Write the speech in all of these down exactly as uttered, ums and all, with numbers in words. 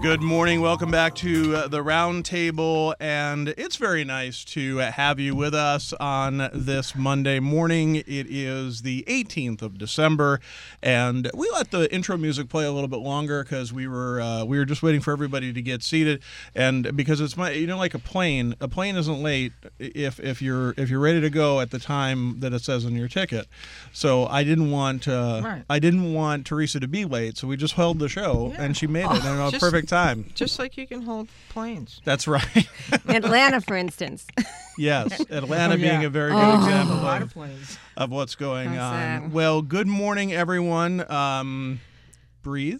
Good morning. Welcome back to uh, the Round Table, and it's very nice to uh, have you with us on this Monday morning. It is the eighteenth of December, and we let the intro music play a little bit longer because we were uh, we were just waiting for everybody to get seated, and because it's my you know like a plane, a plane isn't late if if you're if you're ready to go at the time that it says on your ticket. So I didn't want uh, right. I didn't want Teresa to be late, so we just held the show, yeah. and she made it oh, in a just, perfect time. Just like you can hold planes. That's right. Atlanta, for instance. Yes, Atlanta oh, yeah. being a very oh. good example a lot of, of, planes. of what's going How's on. that? Well, good morning, everyone. Um, breathe.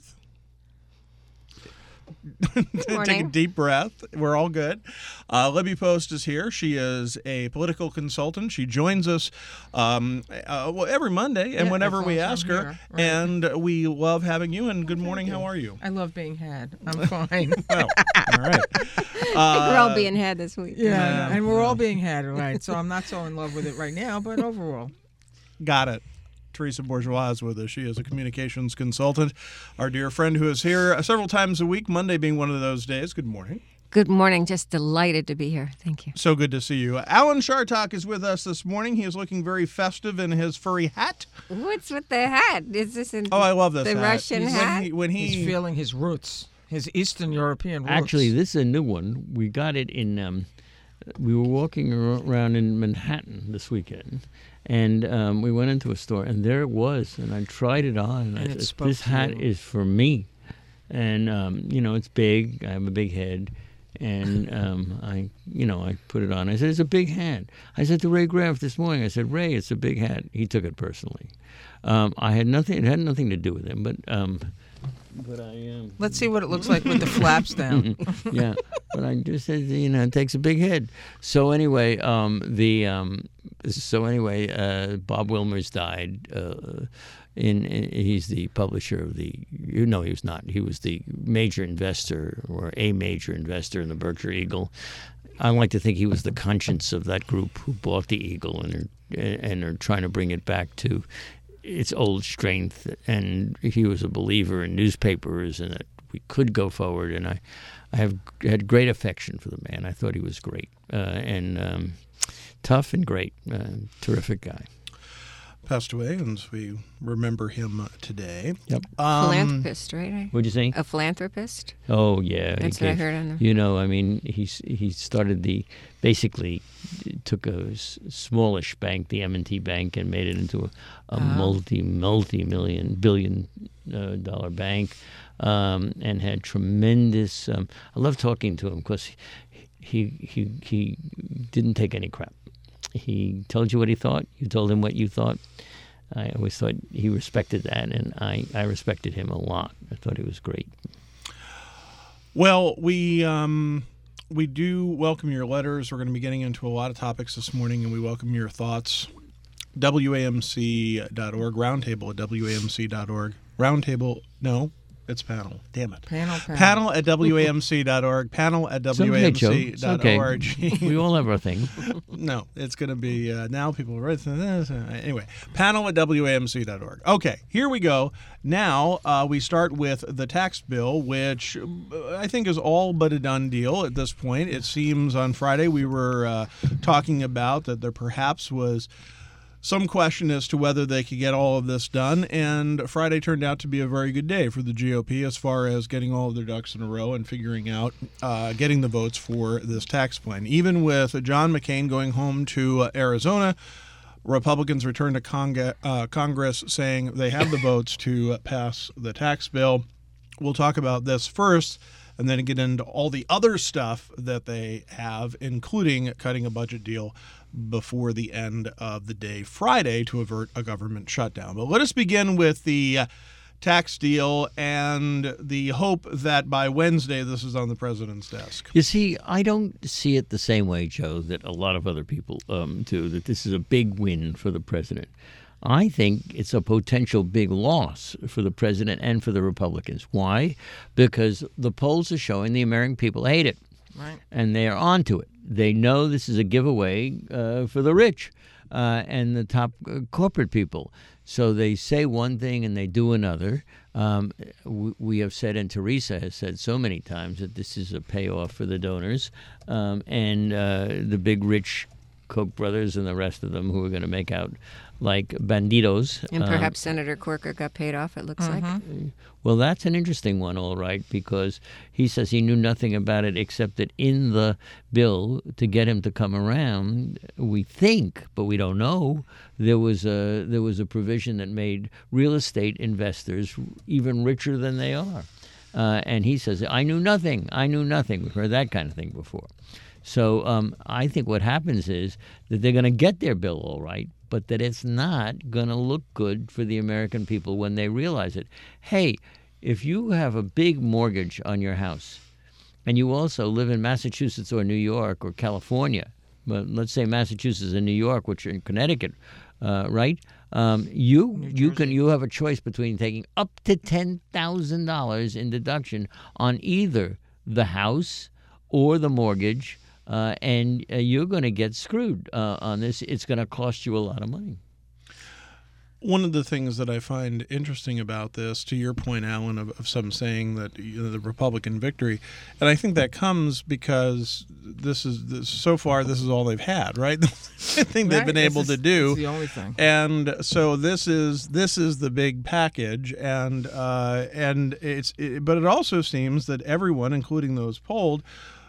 Take a morning. deep breath. We're all good. Uh, Libby Post is here. She is a political consultant. She joins us um, uh, well, every Monday and Yeah, whenever as we long as ask I'm her. here, right. And we love having you. And good Well, morning. you. How are you? I love being had. I'm fine. Well, all right. I think we're all Uh, being had this week. yeah, Yeah. and we're Yeah. all being had, right? So I'm not so in love with it right now, but overall. Got it. Teresa Bourgeois is with us. She is a communications consultant. Our dear friend who is here several times a week, Monday being one of those days. Good morning. Good morning. Just delighted to be here. Thank you. So good to see you. Alan Chartok is with us this morning. He is looking very festive in his furry hat. What's with the hat? Is this in Oh, I love this the hat. Russian When hat? he- When he, He's feeling his roots, his Eastern European roots. Actually, this is a new one. We got it in. Um, we were walking ar- around in Manhattan this weekend, and um, we went into a store, and there it was. And I tried it on, and, And I it said, spoke "This to hat you. is for me." And um, you know, it's big. I have a big head, and um, I, you know, I put it on. I said, "It's a big hat." I said to Ray Graff this morning. I said, "Ray, it's a big hat." He took it personally. Um, I had nothing. It had nothing to do with him, but. Um, But I um, Let's see what it looks like with the flaps down. yeah, but I just said, you know, it takes a big head. So anyway, um, the um, so anyway, uh, Bob Wilmers died. Uh, in, in he's the publisher of the. You know, he was not. He was the major investor or a major investor in the Berkshire Eagle. I like to think he was the conscience of that group who bought the Eagle and are, and are trying to bring it back to its old strength, and he was a believer in newspapers and that we could go forward. And I, I have had great affection for the man. I thought he was great uh, and um, tough and great, uh, terrific guy. passed away, and we remember him today. Yep. Um, Philanthropist, right? What'd you say? A philanthropist? Oh yeah, he That's what I gave- heard on the- You know, I mean, he's he started the basically took a s- smallish bank, the M and T Bank, and made it into a, a Oh. multi multi million billion uh, dollar bank, um, and had tremendous. Um, I love talking to him because he he he didn't take any crap. He told you what he thought. You told him what you thought. I always thought he respected that, and I, I respected him a lot. I thought he was great. Well, we um, we do welcome your letters. We're going to be getting into a lot of topics this morning, and we welcome your thoughts. W A M C dot org, roundtable at W A M C dot org. Roundtable, no, it's panel. Damn it. Panel, panel. Panel at W A M C dot org, panel at It's W A okay, M Joe. C It's dot okay. org. We all have our thing. No, it's going to be uh, now people are anyway. Panel at W A M C dot org. Okay, here we go. Now uh, we start with the tax bill, which uh, I think is all but a done deal at this point. It seems on Friday we were uh, talking about that there perhaps was some question as to whether they could get all of this done, and Friday turned out to be a very good day for the G O P as far as getting all of their ducks in a row and figuring out uh, getting the votes for this tax plan. Even with John McCain going home to uh, Arizona, Republicans returned to Cong- uh, Congress saying they have the votes to uh, pass the tax bill. We'll talk about this first and then get into all the other stuff that they have, including cutting a budget deal before the end of the day Friday to avert a government shutdown. But let us begin with the uh, tax deal and the hope that by Wednesday this is on the president's desk. You see, I don't see it the same way, Joe, that a lot of other people um, do, that this is a big win for the president. I think it's a potential big loss for the president and for the Republicans. Why? Because the polls are showing the American people hate it. Right. And they are onto it. They know this is a giveaway uh, for the rich uh, and the top uh, corporate people. So they say one thing and they do another. Um, we, we have said, and Teresa has said so many times, that this is a payoff for the donors um, and uh, the big rich Koch brothers and the rest of them who are going to make out like banditos. And Um, perhaps Senator Corker got paid off, it looks like. Well, that's an interesting one, all right, because he says he knew nothing about it except that in the bill to get him to come around, we think, but we don't know, there was a there was a provision that made real estate investors even richer than they are. Uh, and he says, I knew nothing. I knew nothing. We've heard that kind of thing before. So um, I think what happens is that they're going to get their bill all right, but that it's not going to look good for the American people when they realize it. Hey, if you have a big mortgage on your house and you also live in Massachusetts or New York or California, but let's say Massachusetts and New York, which are in Connecticut, uh, right? Um, you you can you have a choice between taking up to ten thousand dollars in deduction on either the house or the mortgage. Uh, and uh, you're going to get screwed uh, on this. It's going to cost you a lot of money. One of the things that I find interesting about this, to your point, Alan, of, of some saying that you know, the Republican victory, and I think that comes because this is this, so far this is all they've had, right? The thing they've Right, been this able is- to do, it's the only thing. and so this is this is the big package, and uh, and it's it, but it also seems that everyone, including those polled,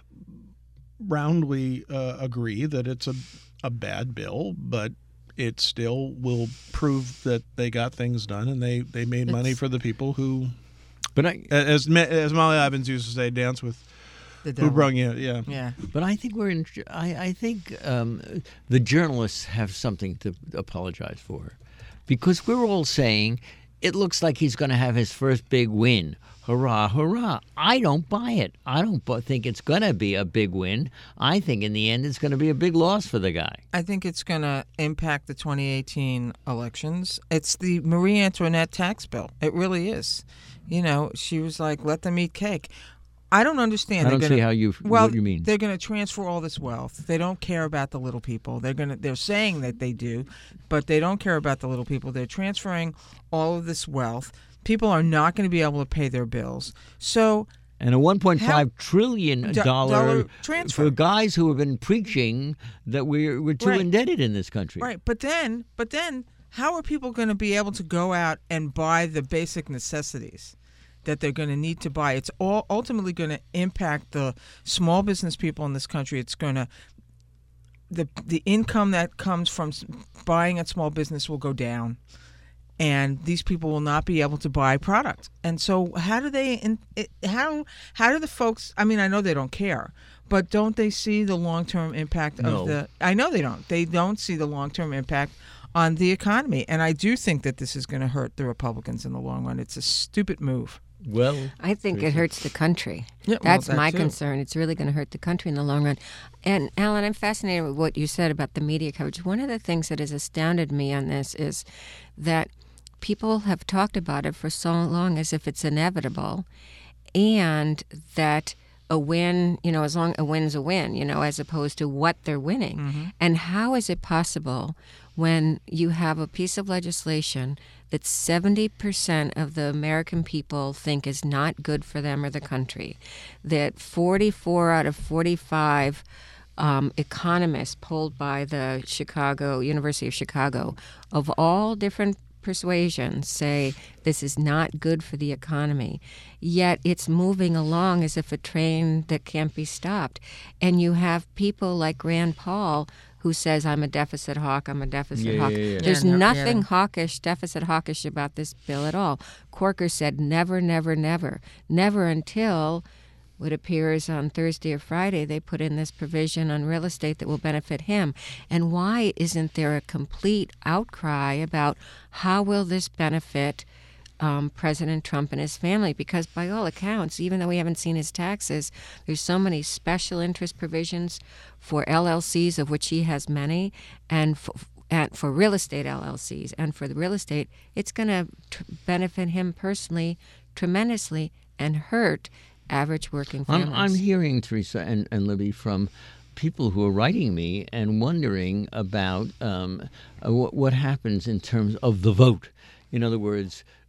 roundly uh, agree that it's a a bad bill, but it still will prove that they got things done and they, they made money It's- for the people who, But I as Ma- as Molly Ivins used to say, dance with The who devil. brung you. Yeah. Yeah. but I think we're in. I, I think um, the journalists have something to apologize for, because we're all saying it looks like he's going to have his first big win. Hurrah, hurrah. I don't buy it. I don't bu- think it's going to be a big win. I think in the end it's going to be a big loss for the guy. I think it's going to impact the twenty eighteen elections. It's the Marie Antoinette tax bill. It really is. You know, she was like, let them eat cake. I don't understand. I They're don't gonna, see how you well, what you mean. They're going to transfer all this wealth. They don't care about the little people. They're going to. They're saying that they do, but they don't care about the little people. They're transferring all of this wealth. People are not going to be able to pay their bills. So And a one point How- five trillion Do- dollar dollar transfer. for guys who have been preaching that we're we're too Right. indebted in this country. right, but then, but then, how are people going to be able to go out and buy the basic necessities that they're going to need to buy? It's all ultimately going to impact the small business people in this country. It's going to the the income that comes from s- buying at small business will go down, and these people will not be able to buy product. And so, how do they? In, it, how how do the folks? I mean, I know they don't care, but don't they see the long term impact No. of the? I know they don't. They don't see the long term impact on the economy, and I do think that this is going to hurt the Republicans in the long run. It's a stupid move. Well, I think it hurts the country. Yeah, well, That's that my too. concern. It's really going to hurt the country in the long run. And Alan, I'm fascinated with what you said about the media coverage. One of the things that has astounded me on this is that people have talked about it for so long as if it's inevitable, and that a win, you know, as long a win's a win, you know, as opposed to what they're winning. Mm-hmm. And how is it possible when you have a piece of legislation that seventy percent of the American people think is not good for them or the country, that forty-four out of forty-five um, economists polled by the Chicago, University of Chicago, of all different persuasions say this is not good for the economy, yet it's moving along as if a train that can't be stopped. And you have people like Rand Paul who says, I'm a deficit hawk, I'm a deficit Yeah, hawk. yeah, yeah. There's Yeah, no, nothing yeah. hawkish, deficit hawkish about this bill at all. Corker said never, never, never. Never until what appears on Thursday or Friday, they put in this provision on real estate that will benefit him. And why isn't there a complete outcry about how will this benefit um, President Trump and his family? Because by all accounts, even though we haven't seen his taxes, there's so many special interest provisions for L L Cs, of which he has many, and for, and for real estate L L Cs. And for the real estate, it's going to tr- benefit him personally tremendously and hurt average working families. I'm, I'm hearing, Teresa and, and Libby, from people who are writing me and wondering about um, uh, what, what happens in terms of the vote. In other words,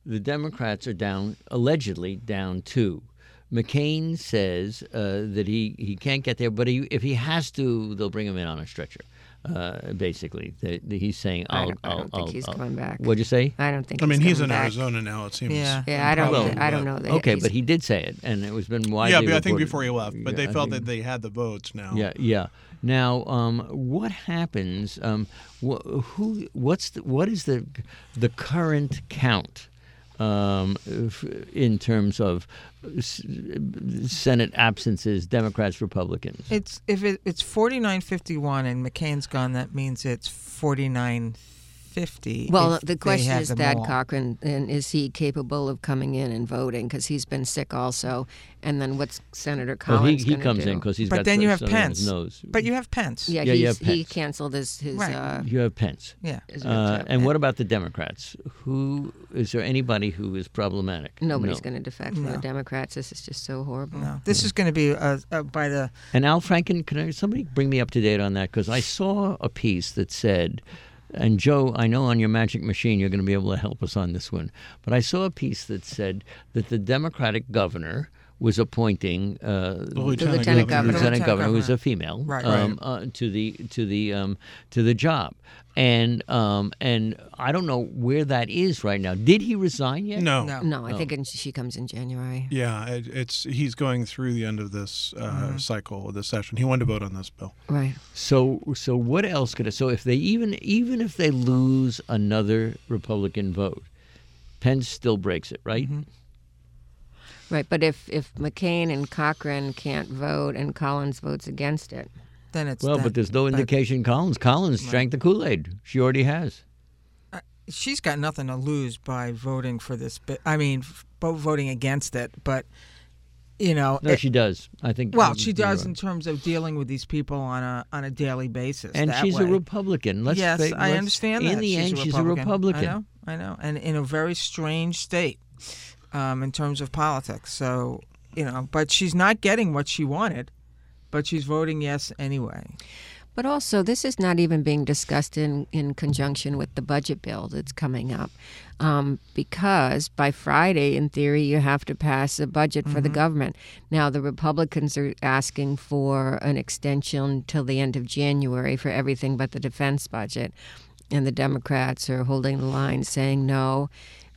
the Democrats are down, allegedly down two. McCain says uh, that he, he can't get there, but he, if he has to, they'll bring him in on a stretcher. Uh, basically, the, the, he's saying, I "I'll." don't, I I'll, don't think I'll, he's I'll, coming back. What'd you say? I don't think. I mean, he's, he's in back. Arizona now. It seems. Yeah. Yeah, I don't. Well, think, I don't know that. Okay, he's- but he did say it, and it was been widely. Yeah, but I think reported. before he left, but Yeah, they I felt think- that they had the votes now. Yeah, yeah. Now, um, what happens? Um, wh- who? What's the, what is the the current count um, f- in terms of s- Senate absences, Democrats, Republicans? It's if it, it's forty-nine fifty-one and McCain's gone, that means it's forty-nine fifty. Well, if the they question have is, them Thad all. Cochran, and is he capable of coming in and voting? Because he's been sick also. And then what's Senator Well, Collins he, he gonna comes do? in because he's But got then you have something on his Pence. nose. But you have Pence. Yeah, Yeah, you he's, have he Pence. canceled his his. Right. Uh, You have Pence. Yeah. his Uh, trip. and what about the Democrats? Who is there anybody who is problematic? Nobody's No. going to defect from No. the Democrats. This is just so horrible. No, this is going to be uh, uh, by the And Al Franken, can I, somebody bring me up to date on that? Because I saw a piece that said, and Joe, I know on your magic machine you're going to be able to help us on this one, but I saw a piece that said that the Democratic governor was appointing uh, The lieutenant, lieutenant governor. lieutenant Lieutenant governor, who was governor. a female, Right. um, uh, to the to the um, to the job, and um, and I don't know where that is right now. Did he resign yet? No. no. No, I Oh. think in, she comes in January. Yeah, it, it's he's going through the end of this uh, Mm-hmm. cycle of this session. He wanted to vote on this bill. Right. So so what else could it? So if they even even if they lose another Republican vote, Pence still breaks it, right? Mm-hmm. Right. But if, if McCain and Cochran can't vote and Collins votes against it, Then it's Well, that- but there's no but indication Collins. Collins drank the Kool-Aid. She already has. she's got nothing to lose by voting for this. But I mean, f- bo- voting against it. But you know, No, it- she does. I think. well, um, she you're does right. in terms of dealing with these people on a on a daily basis. And that she's way. a Republican. Let's yes, fa- I let's- understand in that. the she's end, a she's a Republican. I know, I know, and in a very strange state um, in terms of politics. So you know, but she's not getting what she wanted, but she's voting yes anyway. But also, this is not even being discussed in, in conjunction with the budget bill that's coming up. Um, because by Friday, in theory, you have to pass a budget for the government. Now, the Republicans are asking for an extension till the end of January for everything but the defense budget. And the Democrats are holding the line, saying, no,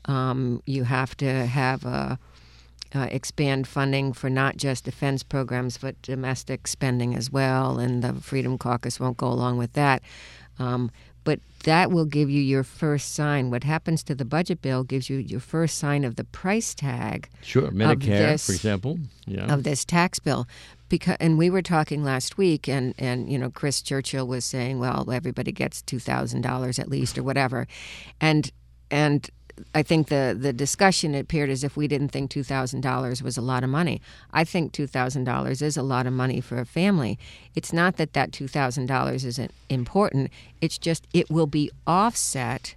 um, you have to have a... Uh, expand funding for not just defense programs but domestic spending as well, and the Freedom Caucus won't go along with that. Um, but that will give you your first sign. What happens to the budget bill gives you your first sign of the price tag Sure, Medicare, this- for example. Yeah. of this tax bill. Because, and we were talking last week, and, and you know, Chris Churchill was saying, well, everybody gets two thousand dollars at least or whatever. And and I think the, the discussion appeared as if we didn't think two thousand dollars was a lot of money. I think two thousand dollars is a lot of money for a family. It's not that that two thousand dollars isn't important. It's just it will be offset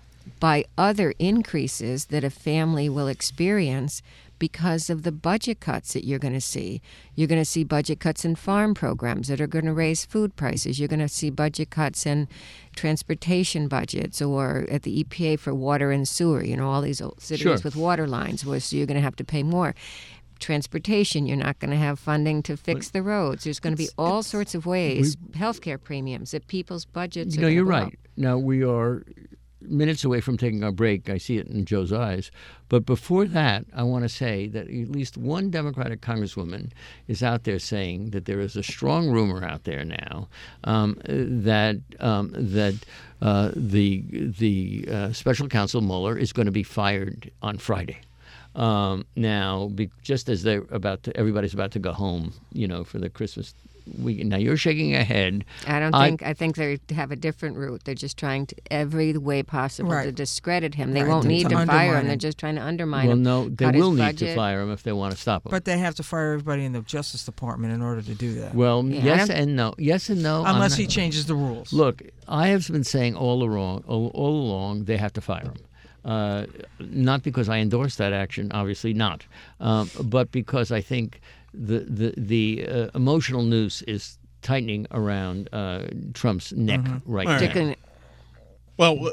by other increases that a family will experience because of the budget cuts that you're going to see. You're going to see budget cuts in farm programs that are going to raise food prices. You're going to see budget cuts in transportation budgets or at the E P A for water and sewer. You know, all these old cities Sure. with water lines, where so you're going to have to pay more. Transportation, you're not going to have funding to fix the roads. There's going to be all sorts of ways, healthcare premiums, that people's budgets are No, gonna you're go right. up. Now, we are minutes away from taking our break. I see it in Joe's eyes. But before that, I want to say that at least one Democratic congresswoman is out there saying that there is a strong rumor out there now um, that um, that uh, the the uh, special counsel Mueller is going to be fired on Friday. Um, now, be, just as they're about to, everybody's about to go home, you know, for the Christmas weekend. Now, you're shaking your head. I don't I- think. I think they have a different route. They're just trying to every way possible to Right. discredit him. They Right, won't to- need to to, fire undermine him. him. They're just trying to undermine Well, him. no, they cut his will need to budget. fire him if they want to stop him. But they have to fire everybody in the Justice Department in order to do that. well, Yeah, I yes don't- and no. Yes and no. I'm Unless not- he changes the rules. Look, I have been saying all along, all, all along, they have to fire him. Uh, not because I endorse that action, obviously not, um, but because I think the the the uh, emotional noose is tightening around uh, Trump's neck right All right. now. Particularly- Well,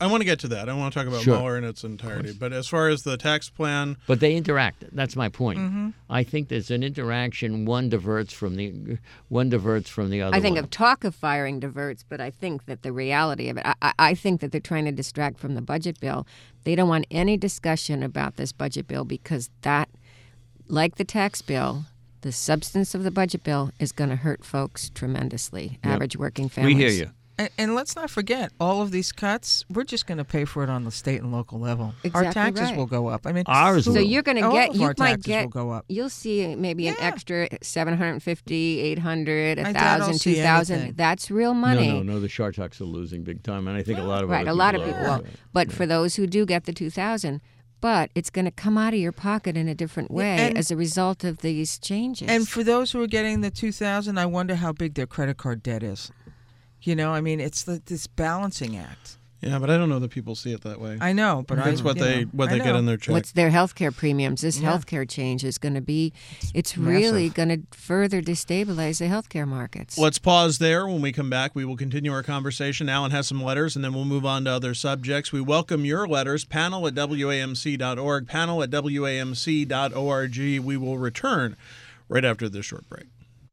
I want to get to that. I want to talk about Sure. Mueller in its entirety. But as far as the tax plan, But they interact. That's my point. Mm-hmm. I think there's an interaction. One diverts from the one diverts from the other. I think one. of talk of firing diverts, but I think that the reality of it, I, I- I think that they're trying to distract from the budget bill. They don't want any discussion about this budget bill because that, like the tax bill, the substance of the budget bill is going to hurt folks tremendously, Yep. average working families. We hear you. And, and let's not forget, all of these cuts, we're just going to pay for it on the state and local level. Our Exactly taxes right. will go up. I mean, Ours So will. you're going to all get, of you our might taxes get, will go up. you'll see maybe an Yeah. extra seven hundred fifty, eight hundred, I one doubt I'll thousand, see two thousand. anything. That's real money. No, no, no. The Shartoks are losing big time, and I think a lot of Right, other a lot of people people are. won't. But for those who do get the two thousand, but it's going to come out of your pocket in a different way and- as a result of these changes. And for those who are getting the two thousand, I wonder how big their credit card debt is. You know, I mean, it's the, this balancing act. yeah, but I don't know that people see it that way. I know, but That's I, what you they know, what I they get know. in their check. What's their health care premiums? This Yeah. health care change is going to be, it's really Massive. going to further destabilize the health care markets. Let's pause there. When we come back, we will continue our conversation. Alan has some letters, and then we'll move on to other subjects. We welcome your letters. Panel at W A M C dot org. Panel at W A M C dot org. We will return right after this short break.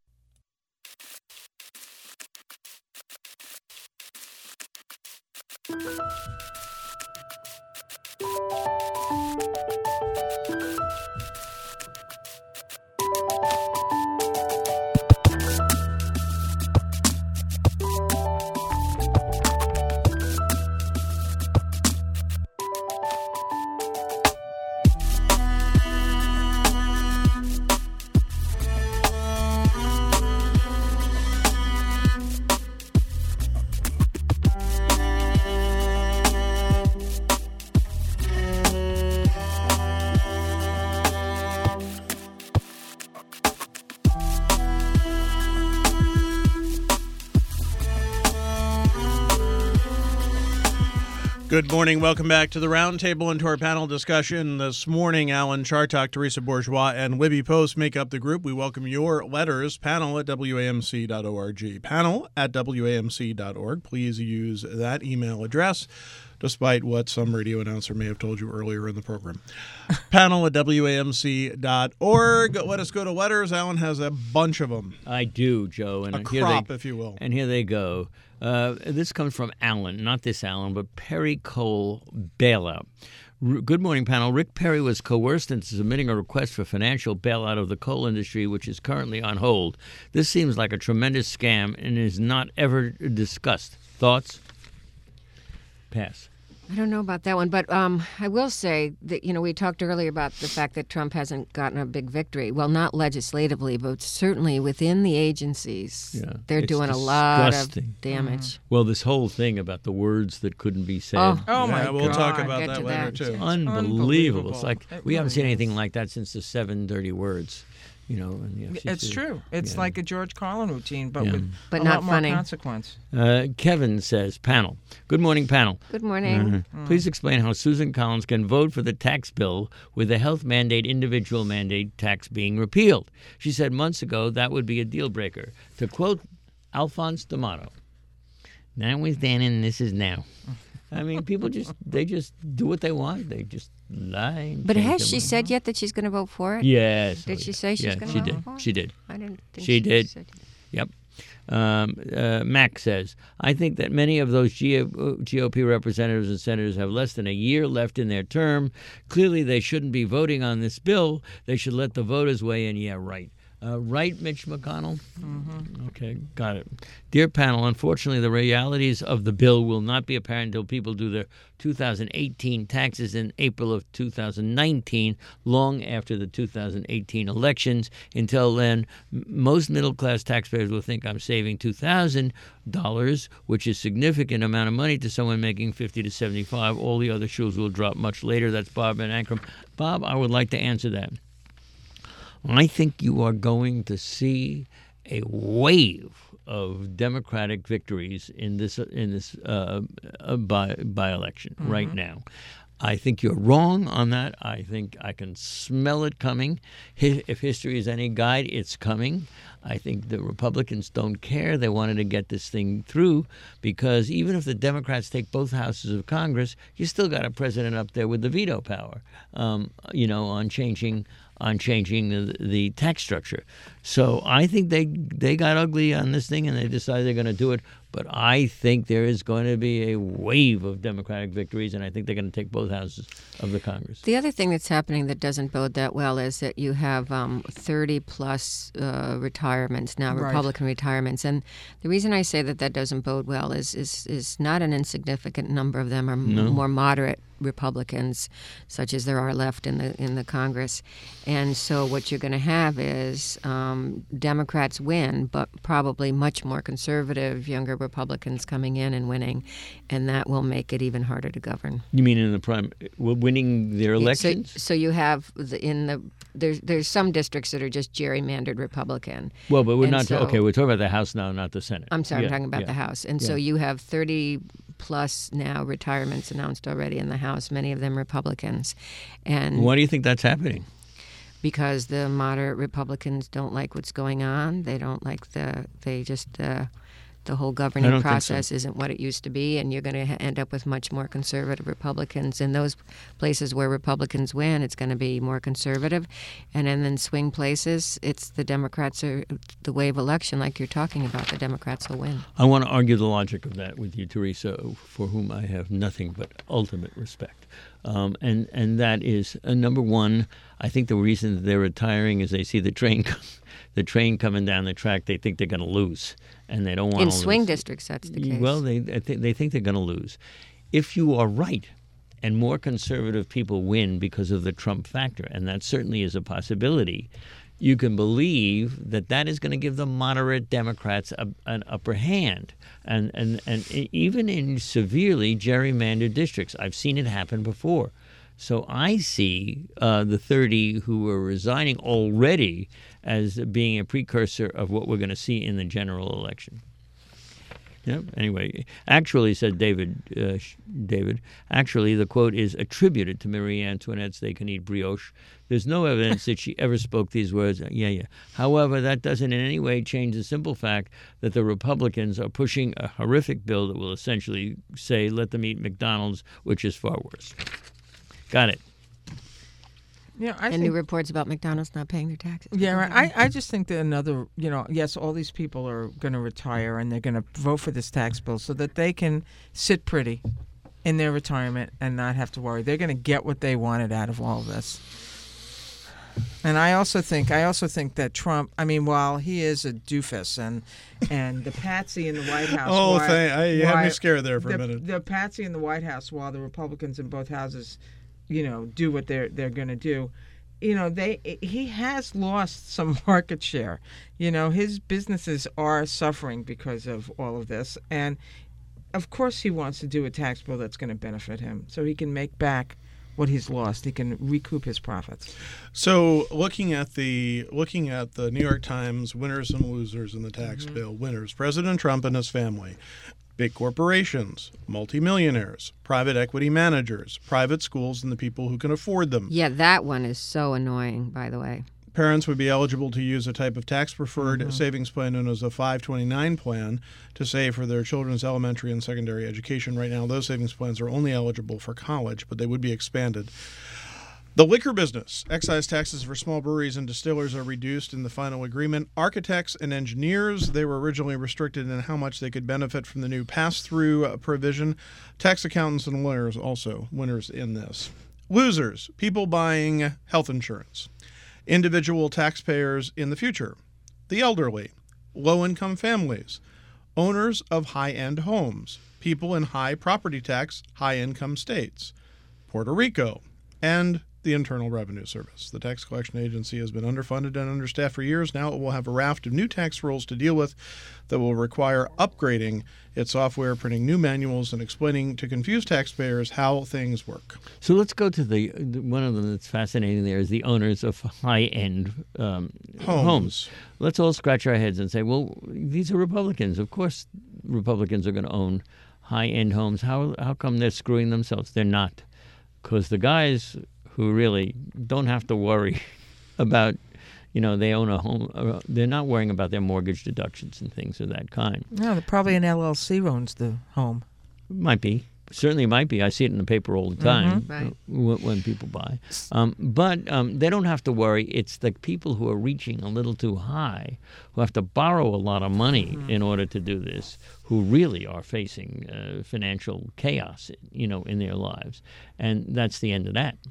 Good morning. Welcome back to the roundtable and to our panel discussion this morning. Alan Chartok, Teresa Bourgeois, and Libby Post make up the group. We welcome your letters. Panel at W A M C dot org. Panel at W A M C dot org. Please use that email address, despite what some radio announcer may have told you earlier in the program. Panel at W A M C dot org. Let us go to letters. Alan has a bunch of them. I do, Joe. And A here crop, they, if you will. And here they go. Uh, this comes from Alan, not this Alan, but Perry Cole Bailout. R- Good morning, panel. Rick Perry was coerced into submitting a request for financial bailout of the coal industry, which is currently on hold. This seems like a tremendous scam and is not ever discussed. Thoughts? Pass. I don't know about that one, but um, I will say that, you know, we talked earlier about the fact that Trump hasn't gotten a big victory. Well, not legislatively, but certainly within the agencies. Yeah, They're it's doing a lot disgusting. of damage. Well, this whole thing about the words that couldn't be said. Oh. Oh, my yeah, God. we'll talk about Get that to later, that. too. Unbelievable. It's like It we haven't really seen anything is. like that since the seven dirty words. You know, and the F C C. It's true. It's Yeah. like a George Carlin routine, but Yeah. with But a not lot more funny. consequence. Uh, Kevin says, panel. Good morning, panel. Good morning. Uh, Please explain how Susan Collins can vote for the tax bill with the health mandate, individual mandate tax being repealed. She said months ago that would be a deal breaker. To quote Alphonse D'Amato, that was then and this is now. I mean, people just, they just do what they want. They just lie. and But change has their she mind. said yet that she's going to vote for it? Yes. Did oh, she yeah. say she's yeah, gonna she vote did. for it? She did. I didn't think She did. said. Yep. Um, uh, Mac says, I think that many of those G O P representatives and senators have less than a year left in their term. Clearly, they shouldn't be voting on this bill. They should let the voters weigh in. Yeah, right. Uh, right, Mitch McConnell? Mm-hmm. Okay, got it. Dear panel, unfortunately, the realities of the bill will not be apparent until people do their two thousand eighteen taxes in April of two thousand nineteen, long after the two thousand eighteen elections. Until then, m- most middle-class taxpayers will think I'm saving two thousand dollars, which is a significant amount of money to someone making fifty to seventy-five. All the other shoes will drop much later. That's Bob and Ankrum. Bob, I would like to answer that. I think you are going to see a wave of Democratic victories in this in this uh, uh, by by election Mm-hmm. right now. I think you're wrong on that. I think I can smell it coming. Hi- If history is any guide, it's coming. I think the Republicans don't care. They wanted to get this thing through because even if the Democrats take both houses of Congress, you still got a president up there with the veto power, um, you know, on changing on changing the, the tax structure. So I think they they got ugly on this thing and they decided they're going to do it. But I think there is going to be a wave of Democratic victories, and I think they're going to take both houses of the Congress. The other thing that's happening that doesn't bode that well is that you have um, thirty plus uh, retirements now, Right. Republican retirements, and the reason I say that that doesn't bode well is is, is not an insignificant number of them are m- No. more moderate Republicans, such as there are left in the in the Congress, and so what you're going to have is um, Democrats win, but probably much more conservative, younger Republicans coming in and winning, and that will make it even harder to govern. You mean in the prime, winning their elections? So, so you have the, in the there's there's some districts that are just gerrymandered Republican. Well, but we're And not. so- okay, we're talking about the House now, not the Senate. I'm sorry, Yeah, I'm talking about yeah. the House, and so Yeah. you have thirty plus now retirements announced already in the House, many of them Republicans, and Why do you think that's happening? because the moderate Republicans don't like what's going on, they don't like the they just. Uh, The whole I governing don't think so. process isn't what it used to be, and you're going to ha- end up with much more conservative Republicans. In those places where Republicans win, it's going to be more conservative, and then in swing places, it's the Democrats are the wave election, like you're talking about. The Democrats will win. I want to argue the logic of that with you, Teresa, for whom I have nothing but ultimate respect. Um, and, and that is, uh, number one, I think the reason that they're retiring is they see the train come, the train coming down the track. They think they're going to lose, and they don't want In to swing lose. districts, that's the case. Well, they I think they think they're going to lose. If you are right, and more conservative people win because of the Trump factor, and that certainly is a possibility, you can believe that that is going to give the moderate Democrats a, an upper hand, and, and and even in severely gerrymandered districts. I've seen it happen before. So I see uh, the thirty who are resigning already as being a precursor of what we're going to see in the general election. Yeah. Anyway, actually, said David, uh, David, actually, the quote is attributed to Marie Antoinette's "They can eat brioche." There's no evidence that she ever spoke these words. Yeah, yeah. However, that doesn't in any way change the simple fact that the Republicans are pushing a horrific bill that will essentially say, let them eat McDonald's, which is far worse. Got it. Yeah, I and think new reports about McDonald's not paying their taxes. Yeah, right. I, I just think that another, you know, yes, all these people are going to retire and they're going to vote for this tax bill so that they can sit pretty in their retirement and not have to worry. They're going to get what they wanted out of all of this. And I also think, I also think that Trump, I mean, while he is a doofus and and the patsy in the White House. Oh, why- thank, I, you had why- me scared there for the, a minute. The patsy in the White House, while the Republicans in both houses, you know, do what they're they're going to do. You know, they he has lost some market share. You know, his businesses are suffering because of all of this, and of course he wants to do a tax bill that's going to benefit him, so he can make back what he's lost. He can recoup his profits. So, looking at the looking at the New York Times winners and losers in the tax Mm-hmm. bill, winners: President Trump and his family, big corporations, multimillionaires, private equity managers, private schools, and the people who can afford them. Yeah, that one is so annoying, by the way. Parents would be eligible to use a type of tax-preferred Mm-hmm. savings plan known as a five twenty-nine plan to save for their children's elementary and secondary education. Right now, those savings plans are only eligible for college, but they would be expanded. The liquor business. Excise taxes for small breweries and distillers are reduced in the final agreement. Architects and engineers, they were originally restricted in how much they could benefit from the new pass-through provision. Tax accountants and lawyers also winners in this. Losers, people buying health insurance. Individual taxpayers in the future. The elderly. Low-income families. Owners of high-end homes. People in high property tax, high-income states. Puerto Rico. And the Internal Revenue Service. The tax collection agency has been underfunded and understaffed for years. Now it will have a raft of new tax rules to deal with that will require upgrading its software, printing new manuals, and explaining to confused taxpayers how things work. So let's go to the, the one of them that's fascinating there is the owners of high-end um, Homes. homes. Let's all scratch our heads and say, well, these are Republicans. Of course Republicans are going to own high-end homes. How, how come they're screwing themselves? They're not. because the guys who really don't have to worry about, you know, they own a home, uh, they're not worrying about their mortgage deductions and things of that kind. No, they're probably an L L C owns the home. Might be. Certainly might be. I see it in the paper all the time Mm-hmm. Right. when, when people buy. Um, but um, they don't have to worry. It's the people who are reaching a little too high, who have to borrow a lot of money Mm-hmm. in order to do this, who really are facing uh, financial chaos, you know, in their lives. And that's the end of that.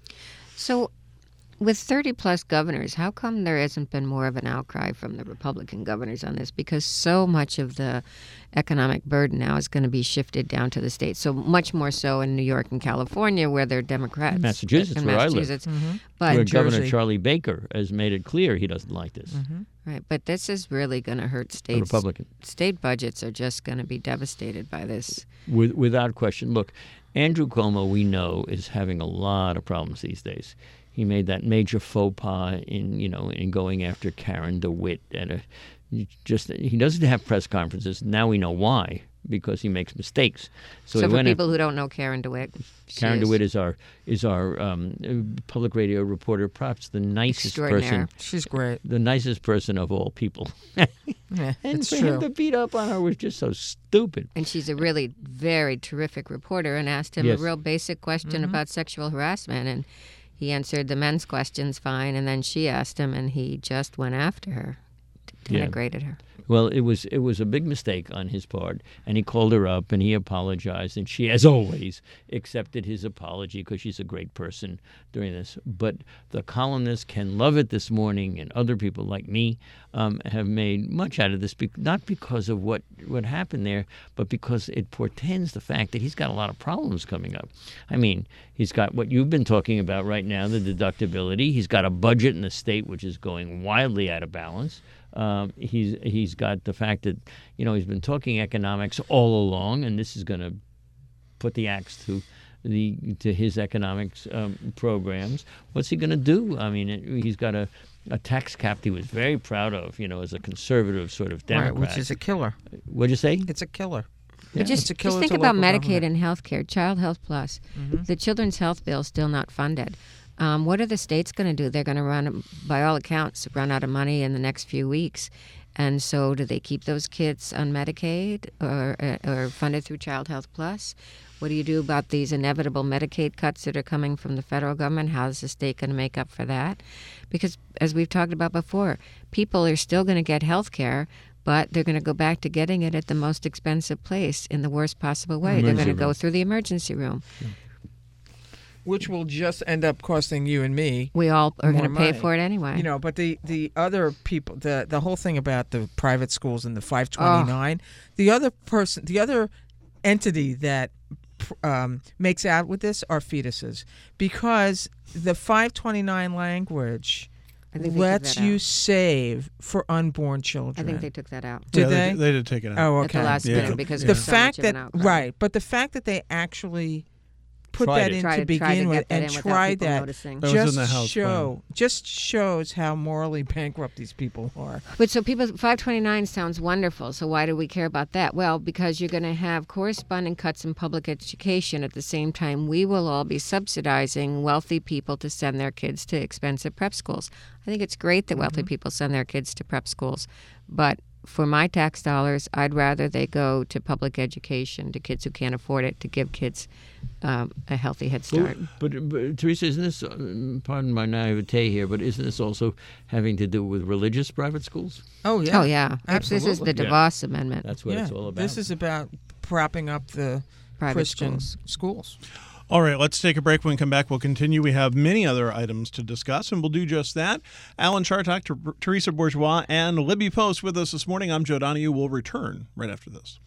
So, with thirty plus governors, how come there hasn't been more of an outcry from the Republican governors on this? Because so much of the economic burden now is going to be shifted down to the states. So much more so in New York and California, where they're Democrats. Massachusetts, in where I live. Massachusetts. But Where Governor Jersey. Charlie Baker has made it clear he doesn't like this. right, but this is really going to hurt A states. Republican. State budgets are just going to be devastated by this. With, without question. Look, Andrew Cuomo, we know, is having a lot of problems these days. He made that major faux pas in, you know, in going after Karen DeWitt at a just. He doesn't have press conferences. Now we know why, because he makes mistakes. So, he for went at- people who don't know Karen DeWitt, she Karen is DeWitt is our is our um, public radio reporter, perhaps the nicest extraordinaire. person, She's great. the nicest person of all people. Yeah, And it's for true. him to beat up on her was just so stupid. And she's a really very terrific reporter, and asked him Yes. a real basic question about sexual harassment, and he answered the men's questions fine, and then she asked him, and he just went after her, Yeah. denigrated her. Well, it was it was a big mistake on his part, and he called her up and he apologized, and she, as always, accepted his apology because she's a great person during this. But the columnist Ken Lovett this morning and other people like me um, have made much out of this, be- not because of what what happened there, but because it portends the fact that he's got a lot of problems coming up. I mean, he's got what you've been talking about right now, the deductibility. He's got a budget in the state which is going wildly out of balance. Um, he's he's got the fact that, you know, he's been talking economics all along, and this is going to put the axe to the to his economics um, programs. What's he going to do? I mean, it, he's got a, a tax cap he was very proud of, you know, as a conservative sort of Democrat. Right, which is a killer. What'd you say? It's a killer. But just, It's a just killer think to about local Medicaid government. and health care, Child Health Plus. Mm-hmm. The Children's Health Bill is still not funded. Um, what are the states going to do? They're going to run, by all accounts, run out of money in the next few weeks. And so do they keep those kids on Medicaid or, or funded through Child Health Plus? What do you do about these inevitable Medicaid cuts that are coming from the federal government? How is the state going to make up for that? Because, as we've talked about before, people are still going to get health care, but they're going to go back to getting it at the most expensive place in the worst possible way. They're Emergency going to go room. through the emergency room. Which will just end up costing you and me. We all are More going to pay money. for it anyway. You know, but the, the other people, the the whole thing about the private schools and the five twenty-nine, the other person, the other entity that um, makes out with this are fetuses, because the five twenty-nine language I think they took lets that you out. save for unborn I children. think they took that out. Did yeah, they? did- they did take it out. Oh, At the okay. last Yeah. minute because The the there's so fact much of that an outcry. right, but the fact that they actually put Tried that it. in Try to to- try begin to with get that and in without try people that noticing. That was just in the House show just shows how morally bankrupt these people are. But so people, five twenty-nine sounds wonderful. So why do we care about that? Well, because you're going to have corresponding cuts in public education. At the same time, we will all be subsidizing wealthy people to send their kids to expensive prep schools. I think it's great that wealthy people send their kids to prep schools, but for my tax dollars, I'd rather they go to public education, to kids who can't afford it, to give kids um, a healthy head start. But, but Teresa, isn't this, uh, pardon my naivete here, but isn't this also having to do with religious private schools? Oh yeah. Oh, yeah. This is the Absolutely. Yeah. DeVos Amendment. That's what yeah. it's all about. This is about propping up the Private Christian schools. schools. All right, let's take a break. When we come back, we'll continue. We have many other items to discuss, and we'll do just that. Alan Chartok, Ter- Teresa Bourgeois, and Libby Post with us this morning. I'm Joe Donahue. We'll return right after this.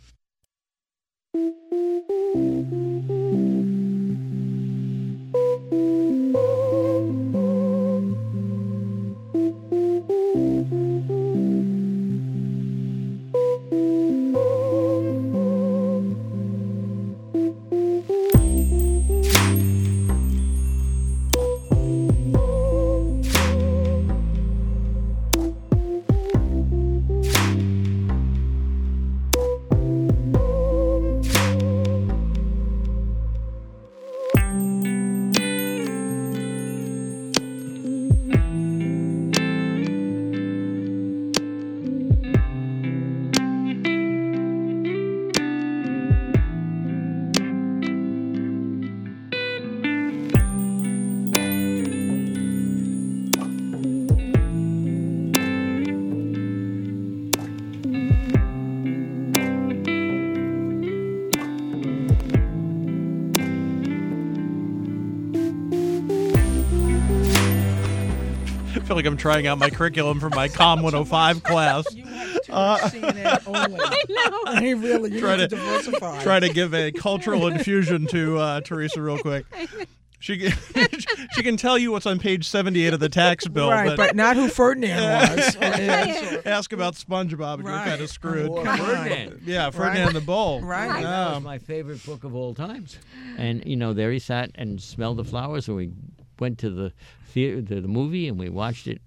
feel like I'm trying out my curriculum for my Com one oh five class. You have too much C N N only. I know. I really. You Try need to- to diversify. Try to give a cultural infusion to uh, Teresa real quick. She can, she can tell you what's on page seventy-eight of the tax bill, right, but, but not who Ferdinand was. or is, or- ask about SpongeBob and Right. you're kind of screwed. Or Come on. Ferdinand. Yeah, Ferdinand the Bull. Right. Yeah. That was my favorite book of all times. And you know, there he sat and smelled the flowers, and we went to the theater, to the movie, and we watched it.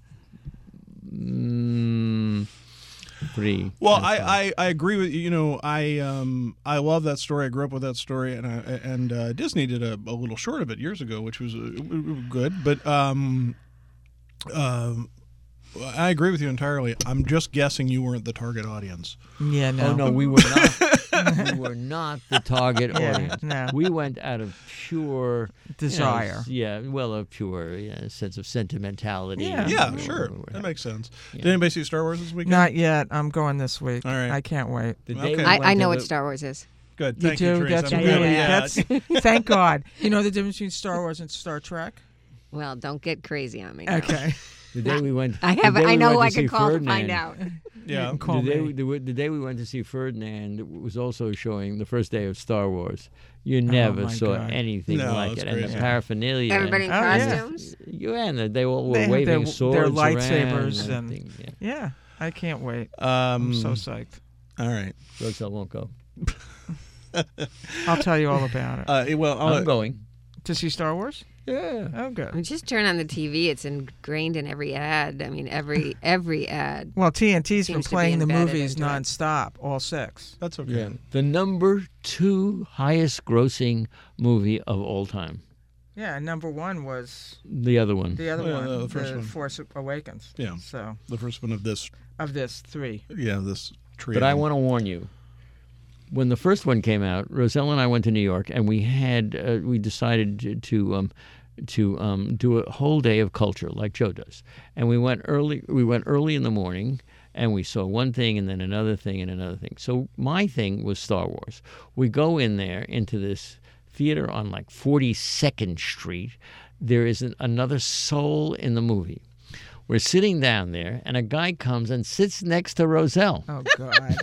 Mm, pretty. Well, kind of fun. I, I, I agree with you. You know, I um I love that story. I grew up with that story, and I, and uh, Disney did a, a little short of it years ago, which was uh, good. But um, um, I agree with you entirely. I'm just guessing you weren't the target audience. yeah, no. Oh no, we were not. we were not the target Yeah, audience. no. We went out of pure Desire. you know, yeah, well, a pure yeah, sense of sentimentality. Yeah. Yeah, We sure, were- that makes sense. Yeah. Did anybody see Star Wars this weekend? Not yet. I'm going this week. All right. I can't wait. The day Okay. we I, went I to know the- what Star Wars is. Good, You thank do? you, Teresa. That's I'm really. glad- yeah. That's. Thank God. You know the difference between Star Wars and Star Trek? Well, don't get crazy on me. now. Okay. The day we went. I the have. day I we know who I went to could see call to Ferdinand, find out. yeah. can call the day, me. we, the, the day we went to see Ferdinand it was also showing the first day of Star Wars. You never my saw God. anything No, like it's it, and the crazy. paraphernalia. Everybody in Oh, yeah. costumes. Yeah, and they all were They have waving their- swords their around lightsabers and and- everything, yeah. Yeah. I can't wait. Um, I'm so psyched. all right. Roselle won't go. I'll tell you all about it. Uh, well, I'll, I'm going. To see Star Wars? Yeah. Oh, I good. mean, just turn on the T V. It's ingrained in every ad. I mean, every every ad. Well, T N T's been Seems to be playing the embedded movies into it. nonstop, all six. that's okay. Yeah. The number two highest grossing movie of all time. Yeah, and number one was The other one. the other Yeah, one, the the, first one. Force Awakens. Yeah. So, The first one of this, of this, three. yeah, this trio. But I want to warn you. When the first one came out, Roselle and I went to New York, and we had uh, we decided to to, um, to um, do a whole day of culture like Joe does, and we went early. We went early in the morning, and we saw one thing, and then another thing, and another thing. So my thing was Star Wars. We go in there into this theater on like forty-second Street. There isn't another soul in the movie. We're sitting down there, and a guy comes and sits next to Roselle. Oh, God.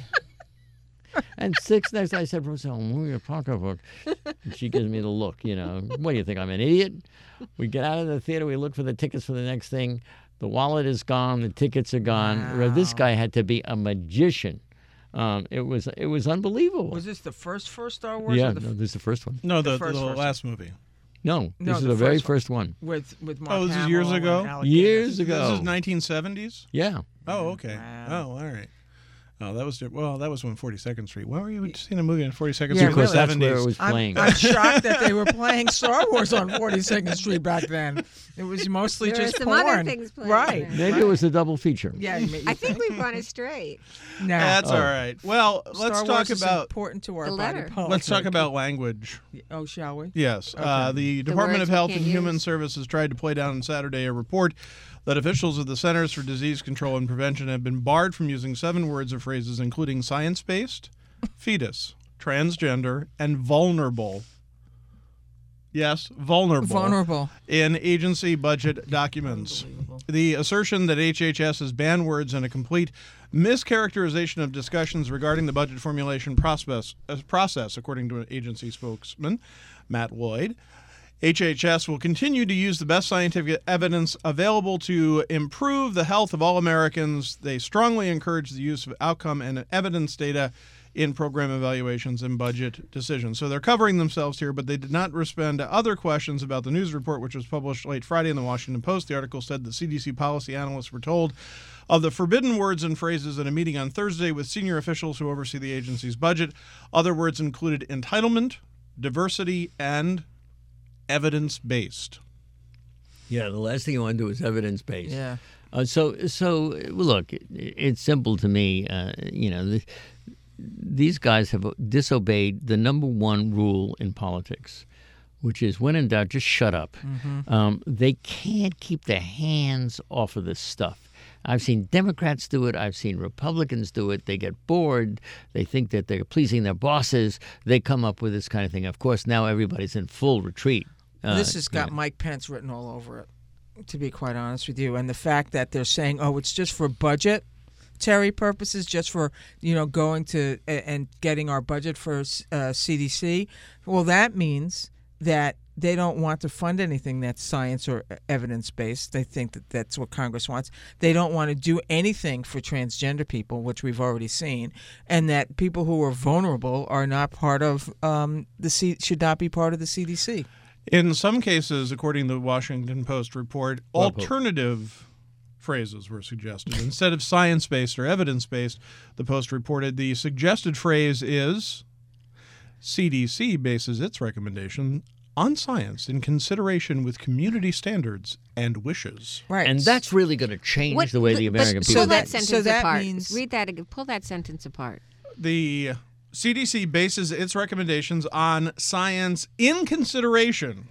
And six next, I said, Roselle, move your pocketbook. And she gives me the look, you know. What do you think? I'm an idiot? We get out of the theater. We look for the tickets for the next thing. The wallet is gone. The tickets are gone. Wow. This guy had to be a magician. Um, it was it was unbelievable. Was this the first first Star Wars? yeah, or the no, f- this is the first one. No, the, The the, first version. last movie. No, No, this is the the very first one. first one. with with Mark Oh, this is Hamill years and ago? Alec Years Guinness. ago. This is nineteen seventies? Yeah. Oh, okay. Wow. Oh, all right. Oh, that was well. That was on forty-second Street. Why were you seeing a movie on forty-second Yeah, Street Because in the that's where it seventies? was playing. I'm, I'm shocked that they were playing Star Wars on forty-second Street back then. It was mostly There were just some porn. other things playing right? there. Maybe it was a double feature. Yeah, you, you I think we've gone straight. no. That's Oh. all right. Well, Star let's Wars talk is about important to our The body letter. politic. let's talk about language. Oh, shall we? Yes. Uh, Okay. the The Department words of we Health can't and Human use. Services tried to play down on Saturday a report that officials of the Centers for Disease Control and Prevention have been barred from using seven words or phrases, including science-based, fetus, transgender, and vulnerable. Yes, vulnerable. Vulnerable. In agency budget documents. Unbelievable. The assertion that H H S has banned words and a complete mischaracterization of discussions regarding the budget formulation process, uh, process according to an agency spokesman, Matt Lloyd. H H S will continue to use the best scientific evidence available to improve the health of all Americans. They strongly encourage the use of outcome and evidence data in program evaluations and budget decisions. So they're covering themselves here, but they did not respond to other questions about the news report, which was published late Friday in the Washington Post. The article said that C D C policy analysts were told of the forbidden words and phrases at a meeting on Thursday with senior officials who oversee the agency's budget. Other words included entitlement, diversity, and evidence-based. Yeah, the last thing you want to do is evidence-based. Yeah. Uh, so, so look, it, it's simple to me. Uh, you know, the, these guys have disobeyed the number one rule in politics, which is when in doubt, just shut up. Mm-hmm. Um, they can't keep their hands off of this stuff. I've seen Democrats do it. I've seen Republicans do it. They get bored. They think that they're pleasing their bosses. They come up with this kind of thing. Of course, now everybody's in full retreat. Uh, this has got yeah. Mike Pence written all over it. to be quite honest with you. And the fact that they're saying, oh, it's just for budgetary purposes, just for, you know, going to a- and getting our budget for uh, C D C, well, that means that they don't want to fund anything that's science or evidence-based. They think that that's what Congress wants. They don't want to do anything for transgender people, which we've already seen, and that people who are vulnerable are not part of um, the C- should not be part of the C D C. In some cases, according to the Washington Post report, alternative phrases were suggested. Instead of science-based or evidence-based, the Post reported the suggested phrase is C D C bases its recommendation on science in consideration with community standards and wishes. Right. And that's really going to change What- the way the but- American but people. Pull that- that sentence so that apart. means- Read that again. Pull that sentence apart. The C D C bases its recommendations on science in consideration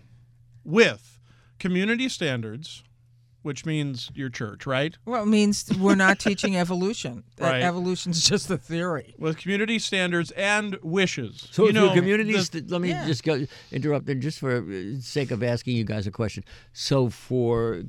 with community standards, which means your church, right? Well, it means we're not teaching evolution. That Right. Evolution's just a theory. With community standards and wishes. So you if know, your communities, the- let me Yeah. just go interrupt there, just for uh, sake of asking you guys a question. So for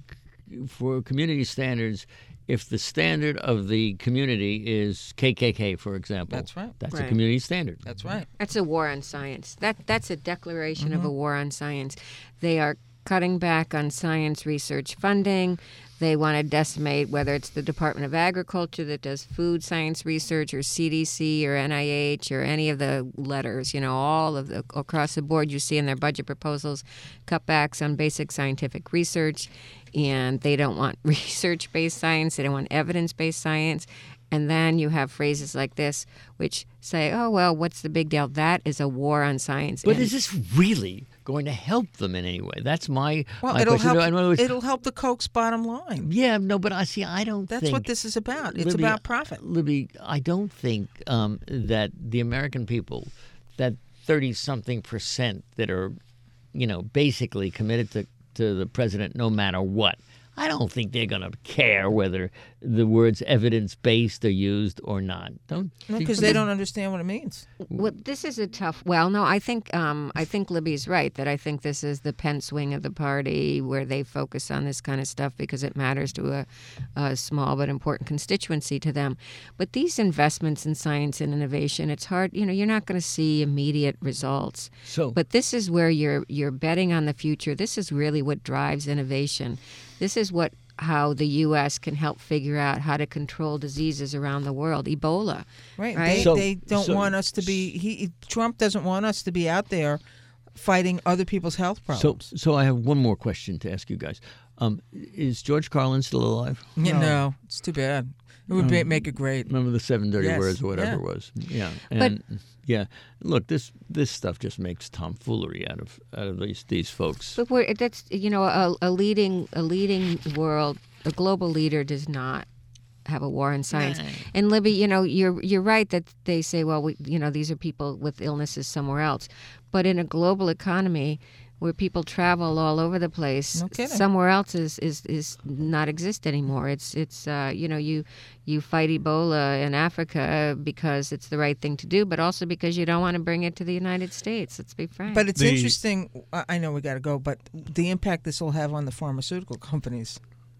for community standards, if the standard of the community is K K K, for example, That's right. That's a Right. community standard. That's right. That's a war on science. That that's a declaration Mm-hmm. of a war on science. They are cutting back on science research funding. They want to decimate whether it's the Department of Agriculture that does food science research, or C D C, or N I H, or any of the letters. You know, all of the across the board. You see in their budget proposals, cutbacks on basic scientific research, and they don't want research-based science. They don't want evidence-based science. And then you have phrases like this, which say, "Oh well, what's the big deal?" That is a war on science. But And- is this really going to help them in any way? That's my, Well, my it'll question. help. In other words, It'll help the Koch's bottom line. yeah, no, but I see. I don't. That's think, what this is about. It's Libby, about profit. Libby, I don't think um, that the American people, that thirty-something percent that are, you know, basically committed to, to the president no matter what, I don't think they're going to care whether the words evidence-based are used or not. Don't Because they don't understand what it means. Well, this is a tough. Well, no, I think um, I think Libby's right that I think this is the Pence wing of the party where they focus on this kind of stuff because it matters to a, a small but important constituency to them. But these investments in science and innovation, it's hard. You know, you're not going to see immediate results. So, But this is where you're you're betting on the future. This is really what drives innovation. This is what how the U S can help figure out how to control diseases around the world. Ebola, Right. Right? They, So- they don't so- want us to be. He Trump doesn't want us to be out there fighting other people's health so, problems. so I have one more question to ask you guys. Um, is George Carlin still alive? Yeah, no, it's too bad. It would ma- make it great. Remember the seven dirty Yes, words or whatever yeah. it was. Yeah. And yeah. Look, this this stuff just makes tomfoolery out of out of these these folks. but we're, that's you know a, a leading a leading world, a global leader does not have a war on science. And Libby, you know, you're you're right that they say, well, we, you know, these are people with illnesses somewhere else, but in a global economy where people travel all over the place, No kidding. somewhere else is, is, is not exist anymore. It's it's uh, you know you you fight Ebola in Africa because it's the right thing to do, but also because you don't want to bring it to the United States. Let's be frank. But it's The- interesting. I I know we got to go, but the impact this will have on the pharmaceutical companies.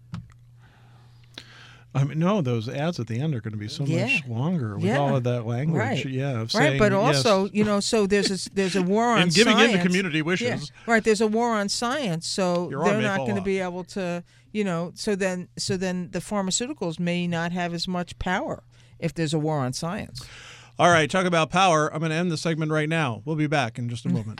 I mean, no, those ads at the end are going to be so Yeah. much longer with Yeah. all of that language. Right. Yeah, of Right, saying, but yes, also, you know, so there's a, there's a war on and giving science. in to community wishes. Yeah, right. There's a war on science, so Your arm they're may not fall going to off. be able to, you know. So then, so then the pharmaceuticals may not have as much power if there's a war on science. All right, talk about power. I'm going to end the segment right now. We'll be back in just a moment.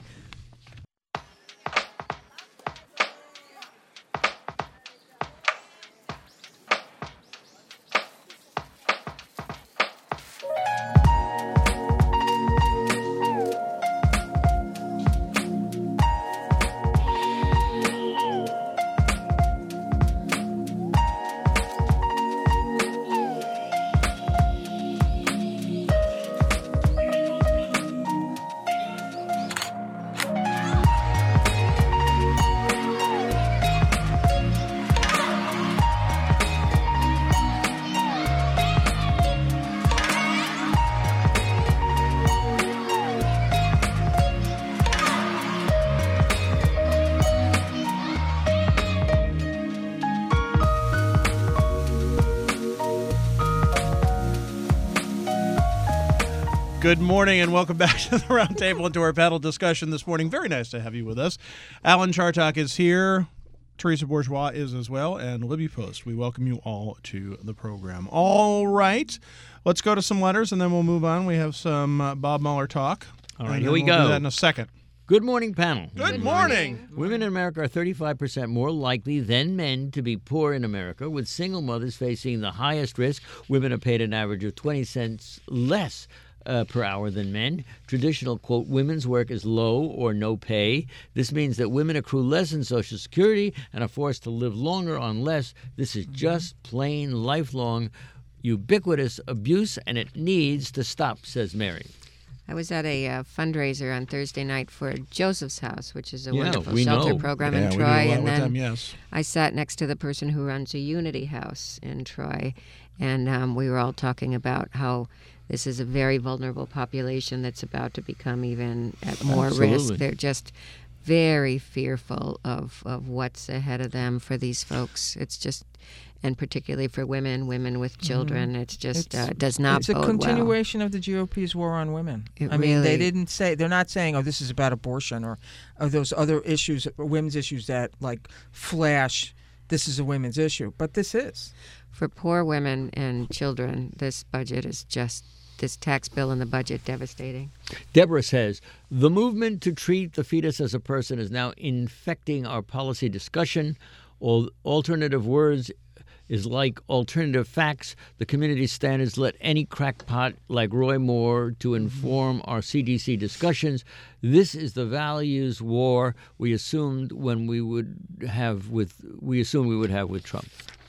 Good morning and welcome back to the Roundtable and to our panel discussion this morning. Very nice to have you with us. Alan Chartock is here. Teresa Bourgeois is as well, and Libby Post. We welcome you all to the program. All right, let's go to some letters, and then we'll move on. We have some uh, Bob Mueller talk. All right, and here then we we'll go. do that in a second. Good morning, panel. Good, Good morning. morning. Women in America are thirty-five percent more likely than men to be poor in America, with single mothers facing the highest risk. Women are paid an average of twenty cents less Uh, per hour than men. Traditional, quote, women's work is low or no pay. This means that women accrue less in Social Security and are forced to live longer on less. This is just plain lifelong ubiquitous abuse, and it needs to stop, says Mary. I was at a uh, fundraiser on Thursday night for Joseph's House, which is a Yeah, wonderful we shelter know. program Yeah, in we Troy. do a lot and with then them, yes. I sat next to the person who runs a Unity House in Troy, and um, we were all talking about how this is a very vulnerable population that's about to become even at more Absolutely. risk. They're just very fearful of, of what's ahead of them for these folks. It's just, and particularly for women, women with children, mm-hmm. it's just It's- uh, does not It's a bode continuation of the G O P's war on women. It I mean, they really- didn't say, they're not saying, oh, this is about abortion or, or those other issues, women's issues that like flash, this is a women's issue. But this is. well. For poor women and children, this budget is just, this tax bill and the budget devastating. Deborah says, the movement to treat the fetus as a person is now infecting our policy discussion. All alternative words is like alternative facts. The community standards let any crackpot like Roy Moore to inform our C D C discussions. This is the values war we assumed when we would have with we assumed we would have with Trump.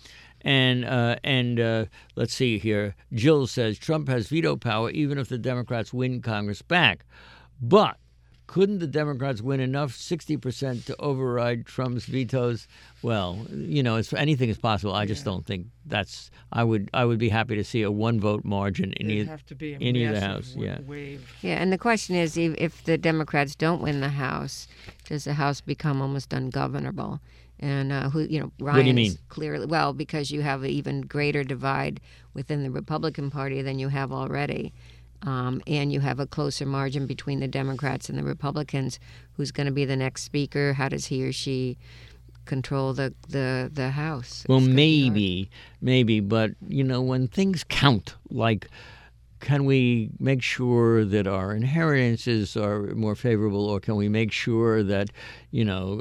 And uh, and uh, let's see here. Jill says Trump has veto power even if the Democrats win Congress back. But couldn't the Democrats win enough, sixty percent, to override Trump's vetoes? Well, you know, it's, anything is possible. I just don't think that's. I would I would be happy to see a one vote margin in It'd either have to be a in either massive house. wa- Yeah. wave. Yeah, and the question is, if, if the Democrats don't win the House, does the House become almost ungovernable? And uh, who, you know, Ryan do you is mean? clearly, well, because you have an even greater divide within the Republican Party than you have already. Um, and you have a closer margin between the Democrats and the Republicans. Who's going to be the next speaker? How does he or she control the, the, the House? Well, It's gonna be hard. maybe, maybe, but you know, when things count, like, can we make sure that our inheritances are more favorable, or can we make sure that, you know,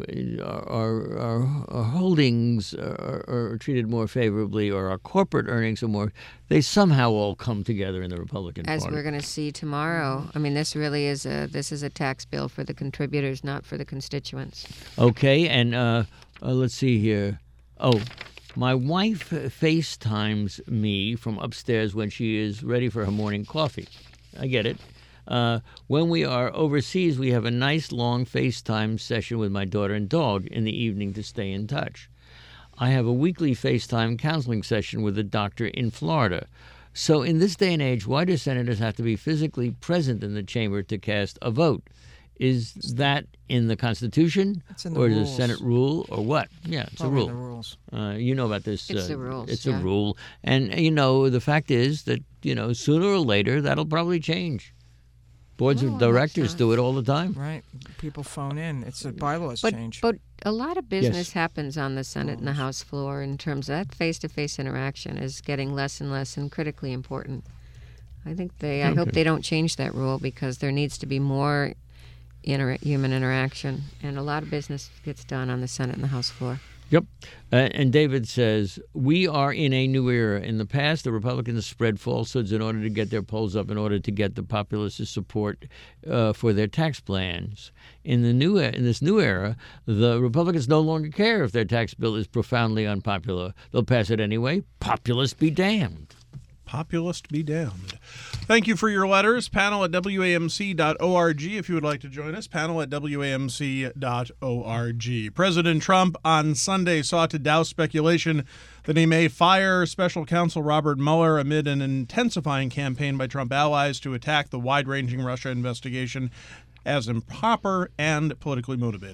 our our, our holdings are, are treated more favorably, or our corporate earnings are more? They somehow all come together in the Republican As Party. we're going to see tomorrow. I mean, this really is a this is a tax bill for the contributors, not for the constituents. Okay, and uh, uh, let's see here. Oh, my wife FaceTimes me from upstairs when she is ready for her morning coffee. I get it. Uh, when we are overseas, we have a nice long FaceTime session with my daughter and dog in the evening to stay in touch. I have a weekly FaceTime counseling session with a doctor in Florida. So in this day and age, why do senators have to be physically present in the chamber to cast a vote? Is that in the Constitution, It's in the or is it a rules. Senate rule, or what? Yeah, it's Probably a the rule. rules. Uh, you know about this. It's uh, the rules, It's yeah. a rule, and you know the fact is that you know sooner or later that'll probably change. Boards Oh, I of hope directors so. do it all the time. Right. People phone in. It's a bylaws But change. but a lot of business Yes. happens on the Senate and the House floor in terms of that face-to-face interaction is getting less and less and critically important. I think they. I hope Okay. they don't change that rule because there needs to be more inter- human interaction, and a lot of business gets done on the Senate and the House floor. Yep. Uh, and David says, we are in a new era. In the past, the Republicans spread falsehoods in order to get their polls up, in order to get the populace's support uh, for their tax plans. In the new e- in this new era, the Republicans no longer care if their tax bill is profoundly unpopular. They'll pass it anyway. Populists be damned. Populist be damned. Thank you for your letters. Panel at W A M C dot org if you would like to join us. Panel at W A M C dot org. President Trump on Sunday sought to douse speculation that he may fire Special Counsel Robert Mueller amid an intensifying campaign by Trump allies to attack the wide-ranging Russia investigation as improper and politically motivated.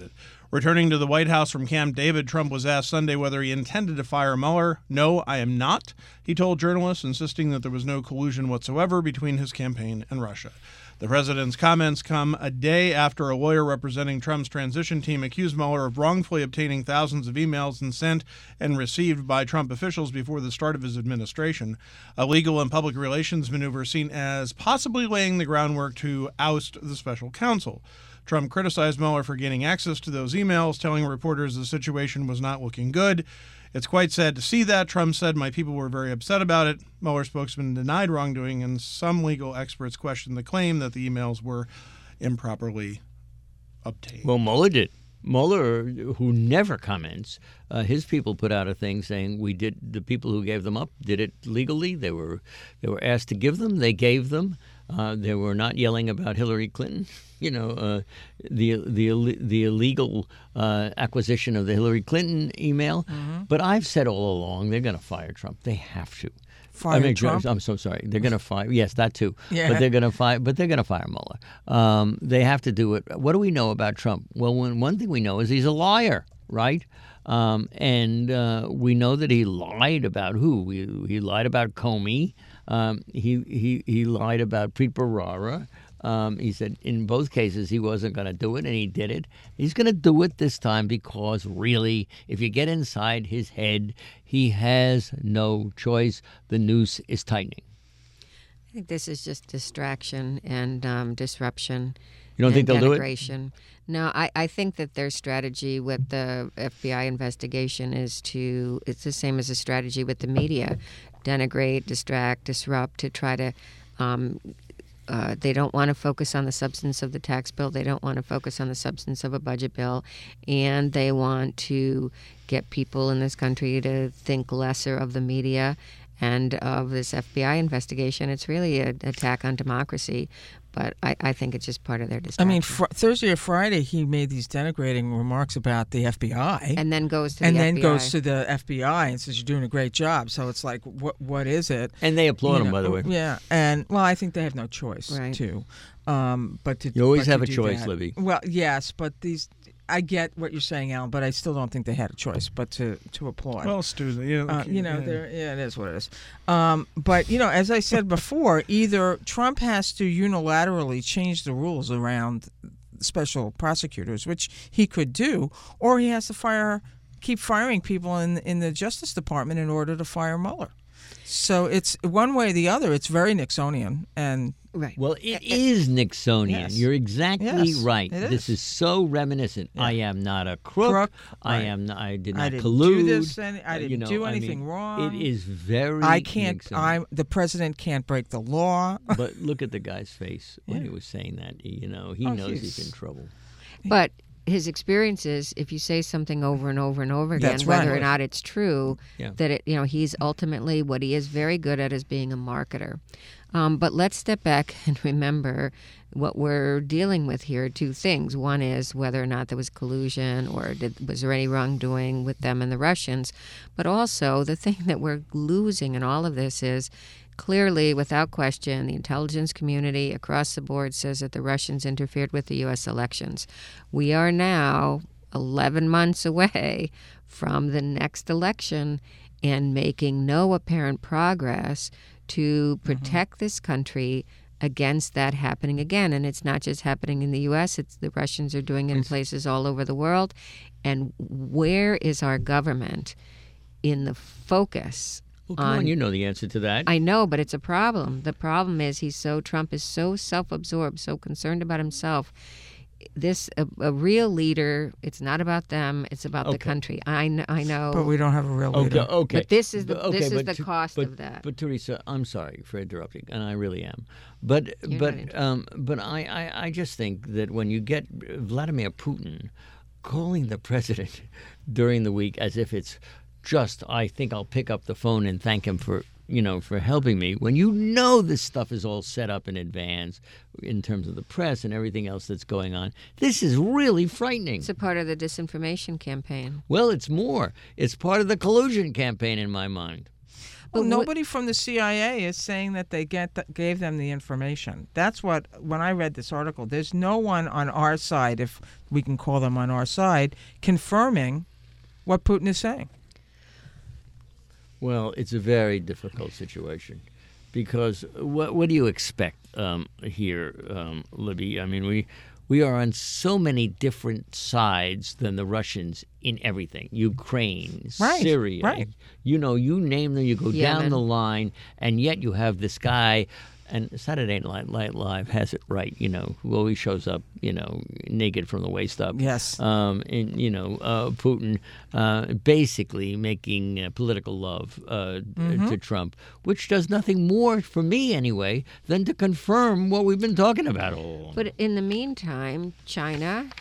Returning to the White House from Camp David, Trump was asked Sunday whether he intended to fire Mueller. "No, I am not," he told journalists, insisting that there was no collusion whatsoever between his campaign and Russia. The president's comments come a day after a lawyer representing Trump's transition team accused Mueller of wrongfully obtaining thousands of emails and sent and received by Trump officials before the start of his administration, a legal and public relations maneuver seen as possibly laying the groundwork to oust the special counsel. Trump criticized Mueller for gaining access to those emails, telling reporters the situation was not looking good. "It's quite sad to see that," Trump said. "My people were very upset about it." Mueller spokesman denied wrongdoing, and some legal experts questioned the claim that the emails were improperly obtained. Well, Mueller did. Mueller, who never comments, uh, his people put out a thing saying we did. The people who gave them up did it legally. They were they were asked to give them. They gave them. Uh, they were not yelling about Hillary Clinton. You know, uh, the the the illegal uh, acquisition of the Hillary Clinton email. Mm-hmm. But I've said all along they're going to fire Trump. They have to. Fire I mean, Trump? I'm so sorry. They're going to fire. Yes, that too. Yeah. But they're going to fire. But they're going to fire Mueller. Um, they have to do it. What do we know about Trump? Well, when, one thing we know is he's a liar, right? Um, and uh, we know that he lied about who? He, he lied about Comey. Um, he he he lied about Preet Bharara. Um, he said in both cases he wasn't going to do it, and he did it. He's going to do it this time because really, if you get inside his head, he has no choice. The noose is tightening. I think this is just distraction and um, disruption. You don't think and they'll do it? denigration. No, I, I think that their strategy with the F B I investigation is to, it's the same as the strategy with the media. Denigrate, distract, disrupt, to try to, um, uh, they don't want to focus on the substance of the tax bill. They don't want to focus on the substance of a budget bill. And they want to get people in this country to think lesser of the media and of this F B I investigation. It's really an attack on democracy. But I, I think it's just part of their distraction. I mean, fr- Thursday or Friday, he made these denigrating remarks about the F B I. And then goes to and the then F B I. goes to the F B I and says, "You're doing a great job." So it's like, what what is it? And they applaud You him, know, by the way. Yeah, and well, I think they have no choice Right. too. Um, but to You always but to have a do choice, that- Libby. Well, yes, but these. I get what you're saying, Alan, but I still don't think they had a choice but to, to applaud. Well, Stu, you know, Uh, you know, yeah. there, yeah, it is what it is. Um, but you know, as I said before, either Trump has to unilaterally change the rules around special prosecutors, which he could do, or he has to fire, keep firing people in in the Justice Department in order to fire Mueller. So it's one way or the other. It's very Nixonian, and Right. Well, it is Nixonian. Yes. You're exactly Yes, right. it This is. is so reminiscent. Yeah. I am not a crook. Crook, I right. am. Not, I did not I didn't collude. do this. Any, I Uh, didn't you know, do I anything mean, wrong. It is very. I can't. Nixonian. I'm the president. Can't break the law. But look at the guy's face when Yeah. he was saying that. You know, he Oh, knows he's- he's in trouble. But his experience is, if you say something over and over and over again, That's whether right. or not it's true, Yeah. that it, you know, he's ultimately, what he is very good at is being a marketer. Um, but let's step back and remember what we're dealing with here. Two things. One is whether or not there was collusion, or did, was there any wrongdoing with them and the Russians. But also, the thing that we're losing in all of this is, clearly, without question, the intelligence community across the board says that the Russians interfered with the U S elections. We are now eleven months away from the next election and making no apparent progress to protect mm-hmm. this country against that happening again. And it's not just happening in the U S, it's the Russians are doing it in places all over the world. And where is our government in the focus? Well, come on, you know the answer to that. I know, but it's a problem. The problem is he's so Trump is so self-absorbed, so concerned about himself. This a, a real leader. It's not about them. It's about Okay. the country. I kn- I know. But we don't have a real Okay, leader. okay. But this is the- But- okay, this is but the to- cost but- of that. But Teresa, I'm sorry for interrupting, and I really am. But You're not but interrupting. um, but I, I I just think that when you get Vladimir Putin calling the president during the week as if it's just, I think I'll pick up the phone and thank him for, you know, for helping me, when you know this stuff is all set up in advance in terms of the press and everything else that's going on, this is really frightening. It's a part of the disinformation campaign. Well, it's more. It's part of the collusion campaign in my mind. Well, But wh- nobody from the C I A is saying that they get th- gave them the information. That's what, when I read this article, there's no one on our side, if we can call them on our side, confirming what Putin is saying. Well, it's a very difficult situation because what what do you expect um, here, um, Libby? I mean, we we are on so many different sides than the Russians in everything. Ukraine, Right, Syria, right. you know, you name them, you go down Yemen. the line, and yet you have this guy. And Saturday Night Live has it right, you know, who always shows up, you know, naked from the waist up. Yes. Um, and, you know, uh, Putin uh, basically making uh, political love uh, Mm-hmm. to Trump, which does nothing more, for me anyway, than to confirm what we've been talking about all along. But in the meantime, China,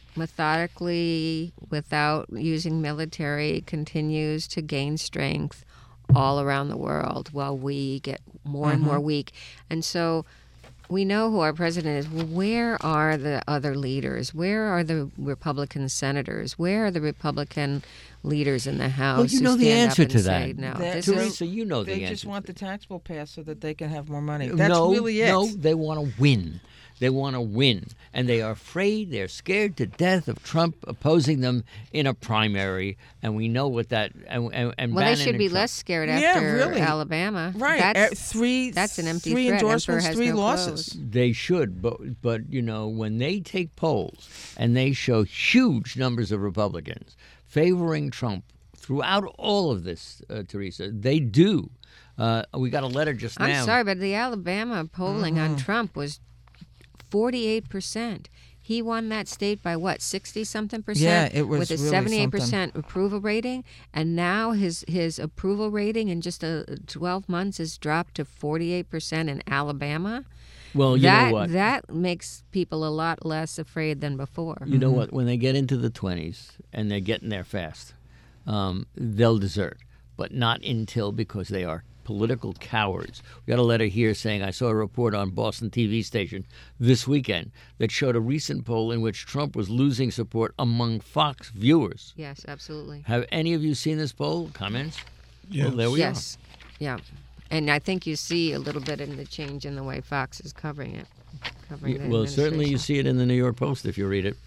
methodically, without using military, continues to gain strength all around the world while we get more and more weak. And so we know who our president is. Well, where are the other leaders? Where are the Republican senators? Where are the Republican leaders in the House? Well, you who know the stand answer up and to say, that. No, That- this Teresa, is, Teresa, you know the They answer. just want the tax bill passed so that they can have more money. That's no, really it. No, they want to win. They want to win. And they are afraid, they're scared to death of Trump opposing them in a primary. And we know what that... And, and, and well, they Bannon should and be Trump- less scared Yeah, after really. Alabama. Right. That's, Uh, three, that's an empty three threat. Emperor endorsements, has three no losses. clothes. They should, but but you know when they take polls and they show huge numbers of Republicans favoring Trump throughout all of this, uh, Teresa, they do. Uh, we got a letter just now. I'm sorry, but the Alabama polling Mm-hmm. on Trump was forty-eight percent. He won that state by what, sixty something percent? Yeah, it was with a really seventy-eight percent approval rating, and now his his approval rating in just a twelve months has dropped to forty-eight percent in Alabama. Well, you that know what? that makes people a lot less afraid than before. You know what? When they get into the twenties and they're getting there fast, um, they'll desert, but not until because they are political cowards. We got a letter here saying, I saw a report on Boston T V station this weekend that showed a recent poll in which Trump was losing support among Fox viewers. Yes, absolutely. Have any of you seen this poll? Comments? Yes. Well, there we yes, yeah, and I think you see a little bit in the change in the way Fox is covering it. Covering are. the Well, certainly you administration. see it in the New York Post if you read it.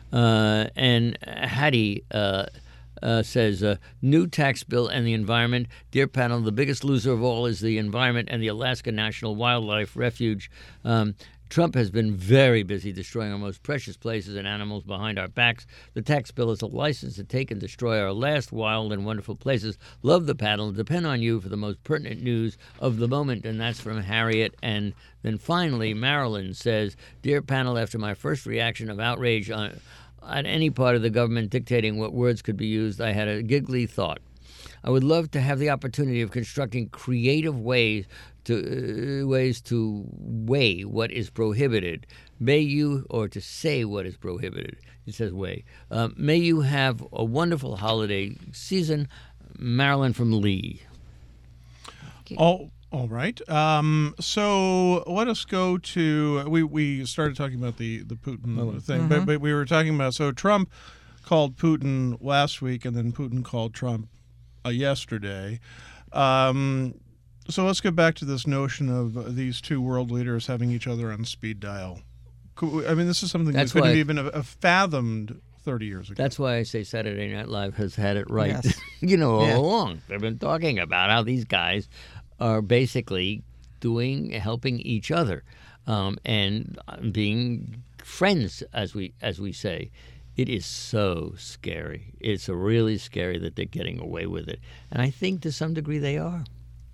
Uh, and Hattie uh, uh, says, uh, new tax bill and the environment. Dear panel, the biggest loser of all is the environment and the Alaska National Wildlife Refuge. Um, Trump has been very busy destroying our most precious places and animals behind our backs. The tax bill is a license to take and destroy our last wild and wonderful places. Love the panel. Depend on you for the most pertinent news of the moment. And that's from Harriet. And then finally, Marilyn says, Dear panel, after my first reaction of outrage on, on any part of the government dictating what words could be used, I had a giggly thought. I would love to have the opportunity of constructing creative ways to uh, ways to weigh what is prohibited. May you, or to say what is prohibited. It says weigh. Uh, may you have a wonderful holiday season. Marilyn from Lee. All, all right. Um, so let us go to we, we started talking about the the Putin thing, but but we were talking about so Trump called Putin last week, and then Putin called Trump uh, yesterday. Um, so let's get back to this notion of uh, these two world leaders having each other on speed dial. Could- I mean, this is something That's that couldn't why- even have, have fathomed thirty years ago. That's why I say Saturday Night Live has had it right. Yes. you know, all Yeah. along. They've been talking about how these guys are basically doing, helping each other, um, and being friends, as we as we say. It is so scary. It's really scary that they're getting away with it, and I think to some degree they are.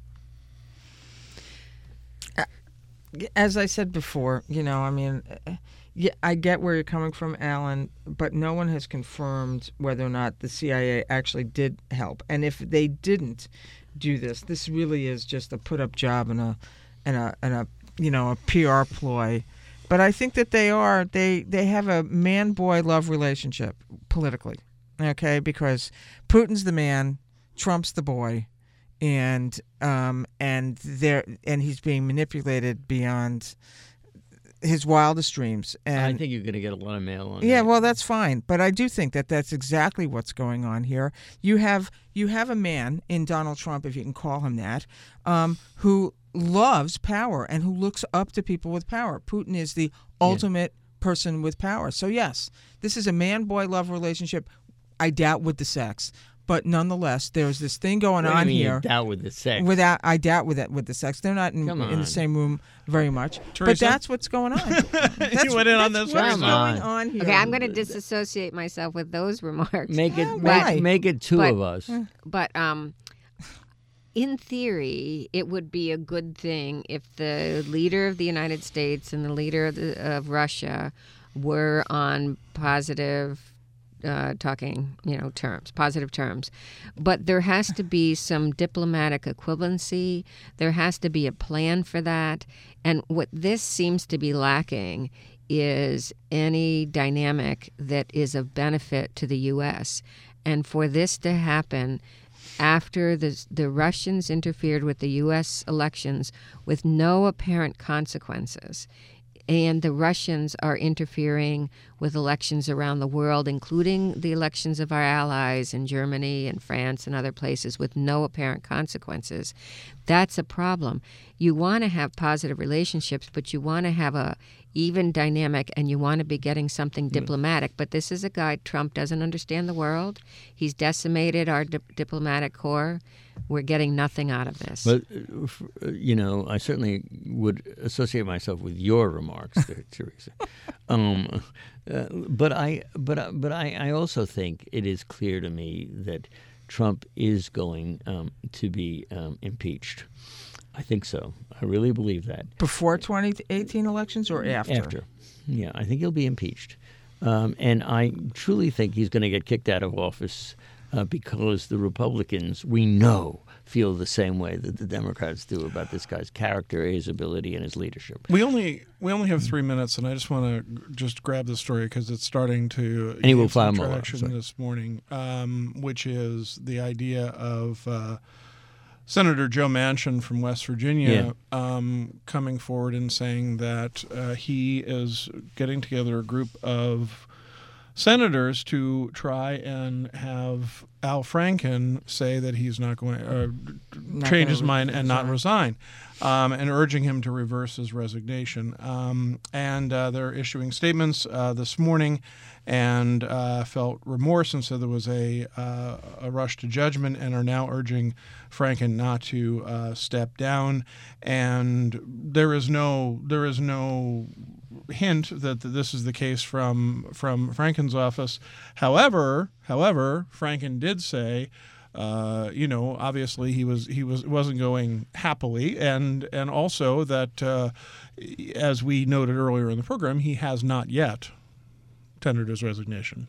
As I said before, you know, I mean, uh, yeah, I get where you're coming from, Alan, but no one has confirmed whether or not the C I A actually did help. And if they didn't do this, this really is just a put-up job and a, and a, and a, you know, a P R ploy. But I think that they are they they have a man-boy love relationship politically, okay? Because Putin's the man, Trump's the boy. And um and there and he's being manipulated beyond his wildest dreams. And I think you're going to get a lot of mail on yeah, that. well, that's fine, but I do think that that's exactly what's going on here. You have you have a man in Donald Trump, if you can call him that, um, who loves power and who looks up to people with power. Putin is the ultimate person with power. So yes, this is a man-boy love relationship. I doubt with the sex, but nonetheless, there's this thing going What do you on mean you here. doubt with the sex? Without, I doubt with that with the sex. They're not in, Come in on. the same room very much. But Teresa? that's what's going on. That's, You went in on that's this what's one. going Come on. on here. Okay, I'm going to disassociate myself with those remarks. Make it, Oh, make, why? make it two But- of us. But um, in theory, it would be a good thing if the leader of the United States and the leader of, the, of Russia were on positive uh, talking, you know, terms, positive terms. But there has to be some diplomatic equivalency. There has to be a plan for that. And what this seems to be lacking is any dynamic that is of benefit to the U S. And for this to happen after the, the Russians interfered with the U S elections with no apparent consequences, and the Russians are interfering with elections around the world, including the elections of our allies in Germany and France and other places with no apparent consequences, that's a problem. You want to have positive relationships, but you want to have a even dynamic, and you want to be getting something diplomatic. But this is a guy, Trump doesn't understand the world. He's decimated our di- diplomatic corps. We're getting nothing out of this. But, uh, f- uh, you know, I certainly would associate myself with your remarks there, Teresa. Um, uh, but I, but, I- but I, I also think it is clear to me that Trump is going um, to be um, impeached. I think so. I really believe that. Before twenty eighteen elections or after? After. Yeah, I think he'll be impeached. Um, and I truly think he's going to get kicked out of office uh, because the Republicans, we know, feel the same way that the Democrats do about this guy's character, his ability, and his leadership. We only we only have three minutes, and I just want to just grab the story because it's starting to And he will gain some file more, traction sorry. this morning, um, which is the idea of uh, Senator Joe Manchin from West Virginia um, coming forward and saying that uh, he is getting together a group of senators to try and have Al Franken say that he's not going to uh, Not change gonna his mind and not resign. resign, um, and urging him to reverse his resignation. Um, and uh, they're issuing statements uh, this morning and uh, felt remorse and said there was a, uh, a rush to judgment and are now urging Franken not to uh, step down. And there is no there is no hint that this is the case from from Franken's office. However, however, Franken did say, uh, you know, obviously he was he was wasn't going happily, and and also that, uh, as we noted earlier in the program, he has not yet tendered his resignation.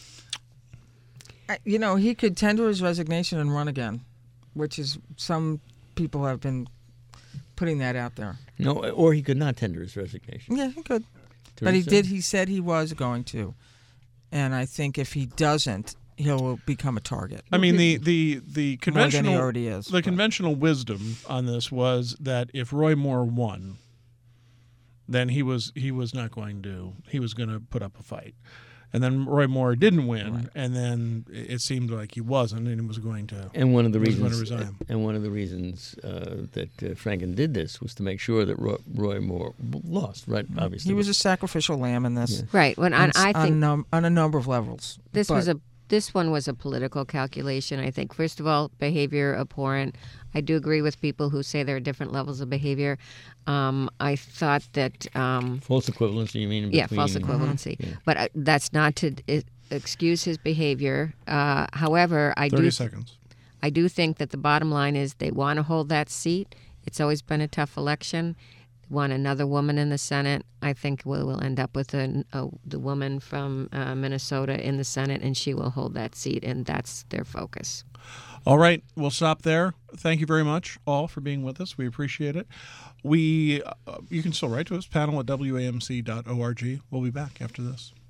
I- You know, he could tender his resignation and run again, which is some people have been putting that out there. No, or he could not tender his resignation. Yeah, he could. But he Teresa? did. He said he was going to, and I think if he doesn't, he'll become a target. I mean, the the the More than he conventional already is. the but- conventional wisdom on this was that if Roy Moore won, then he was he was not going to he was going to put up a fight, and then Roy Moore didn't win, Right. and then it seemed like he wasn't, and he was going to. And one of the He was going to reasons, resign. and one of the reasons uh, that uh, Franken did this was to make sure that Roy, Roy Moore lost. Right, obviously, He was a sacrificial lamb in this. Right. When on, and I on, think num- on a number of levels. this was But- a this one was a political calculation. I think first of all, behavior abhorrent. I do agree with people who say there are different levels of behavior. Um, I thought that um, false equivalency. You mean? yeah, between- false equivalency. Yeah. But uh, that's not to uh, excuse his behavior. Uh, however, I Thirty do seconds. I do think that the bottom line is they want to hold that seat. It's always been a tough election. They want another woman in the Senate. I think we'll, we'll end up with a, a, the woman from uh, Minnesota in the Senate, and she will hold that seat, and that's their focus. All right, we'll stop there. Thank you very much, all, for being with us. We appreciate it. We uh, you can still write to us, panel at W A M C dot org. We'll be back after this.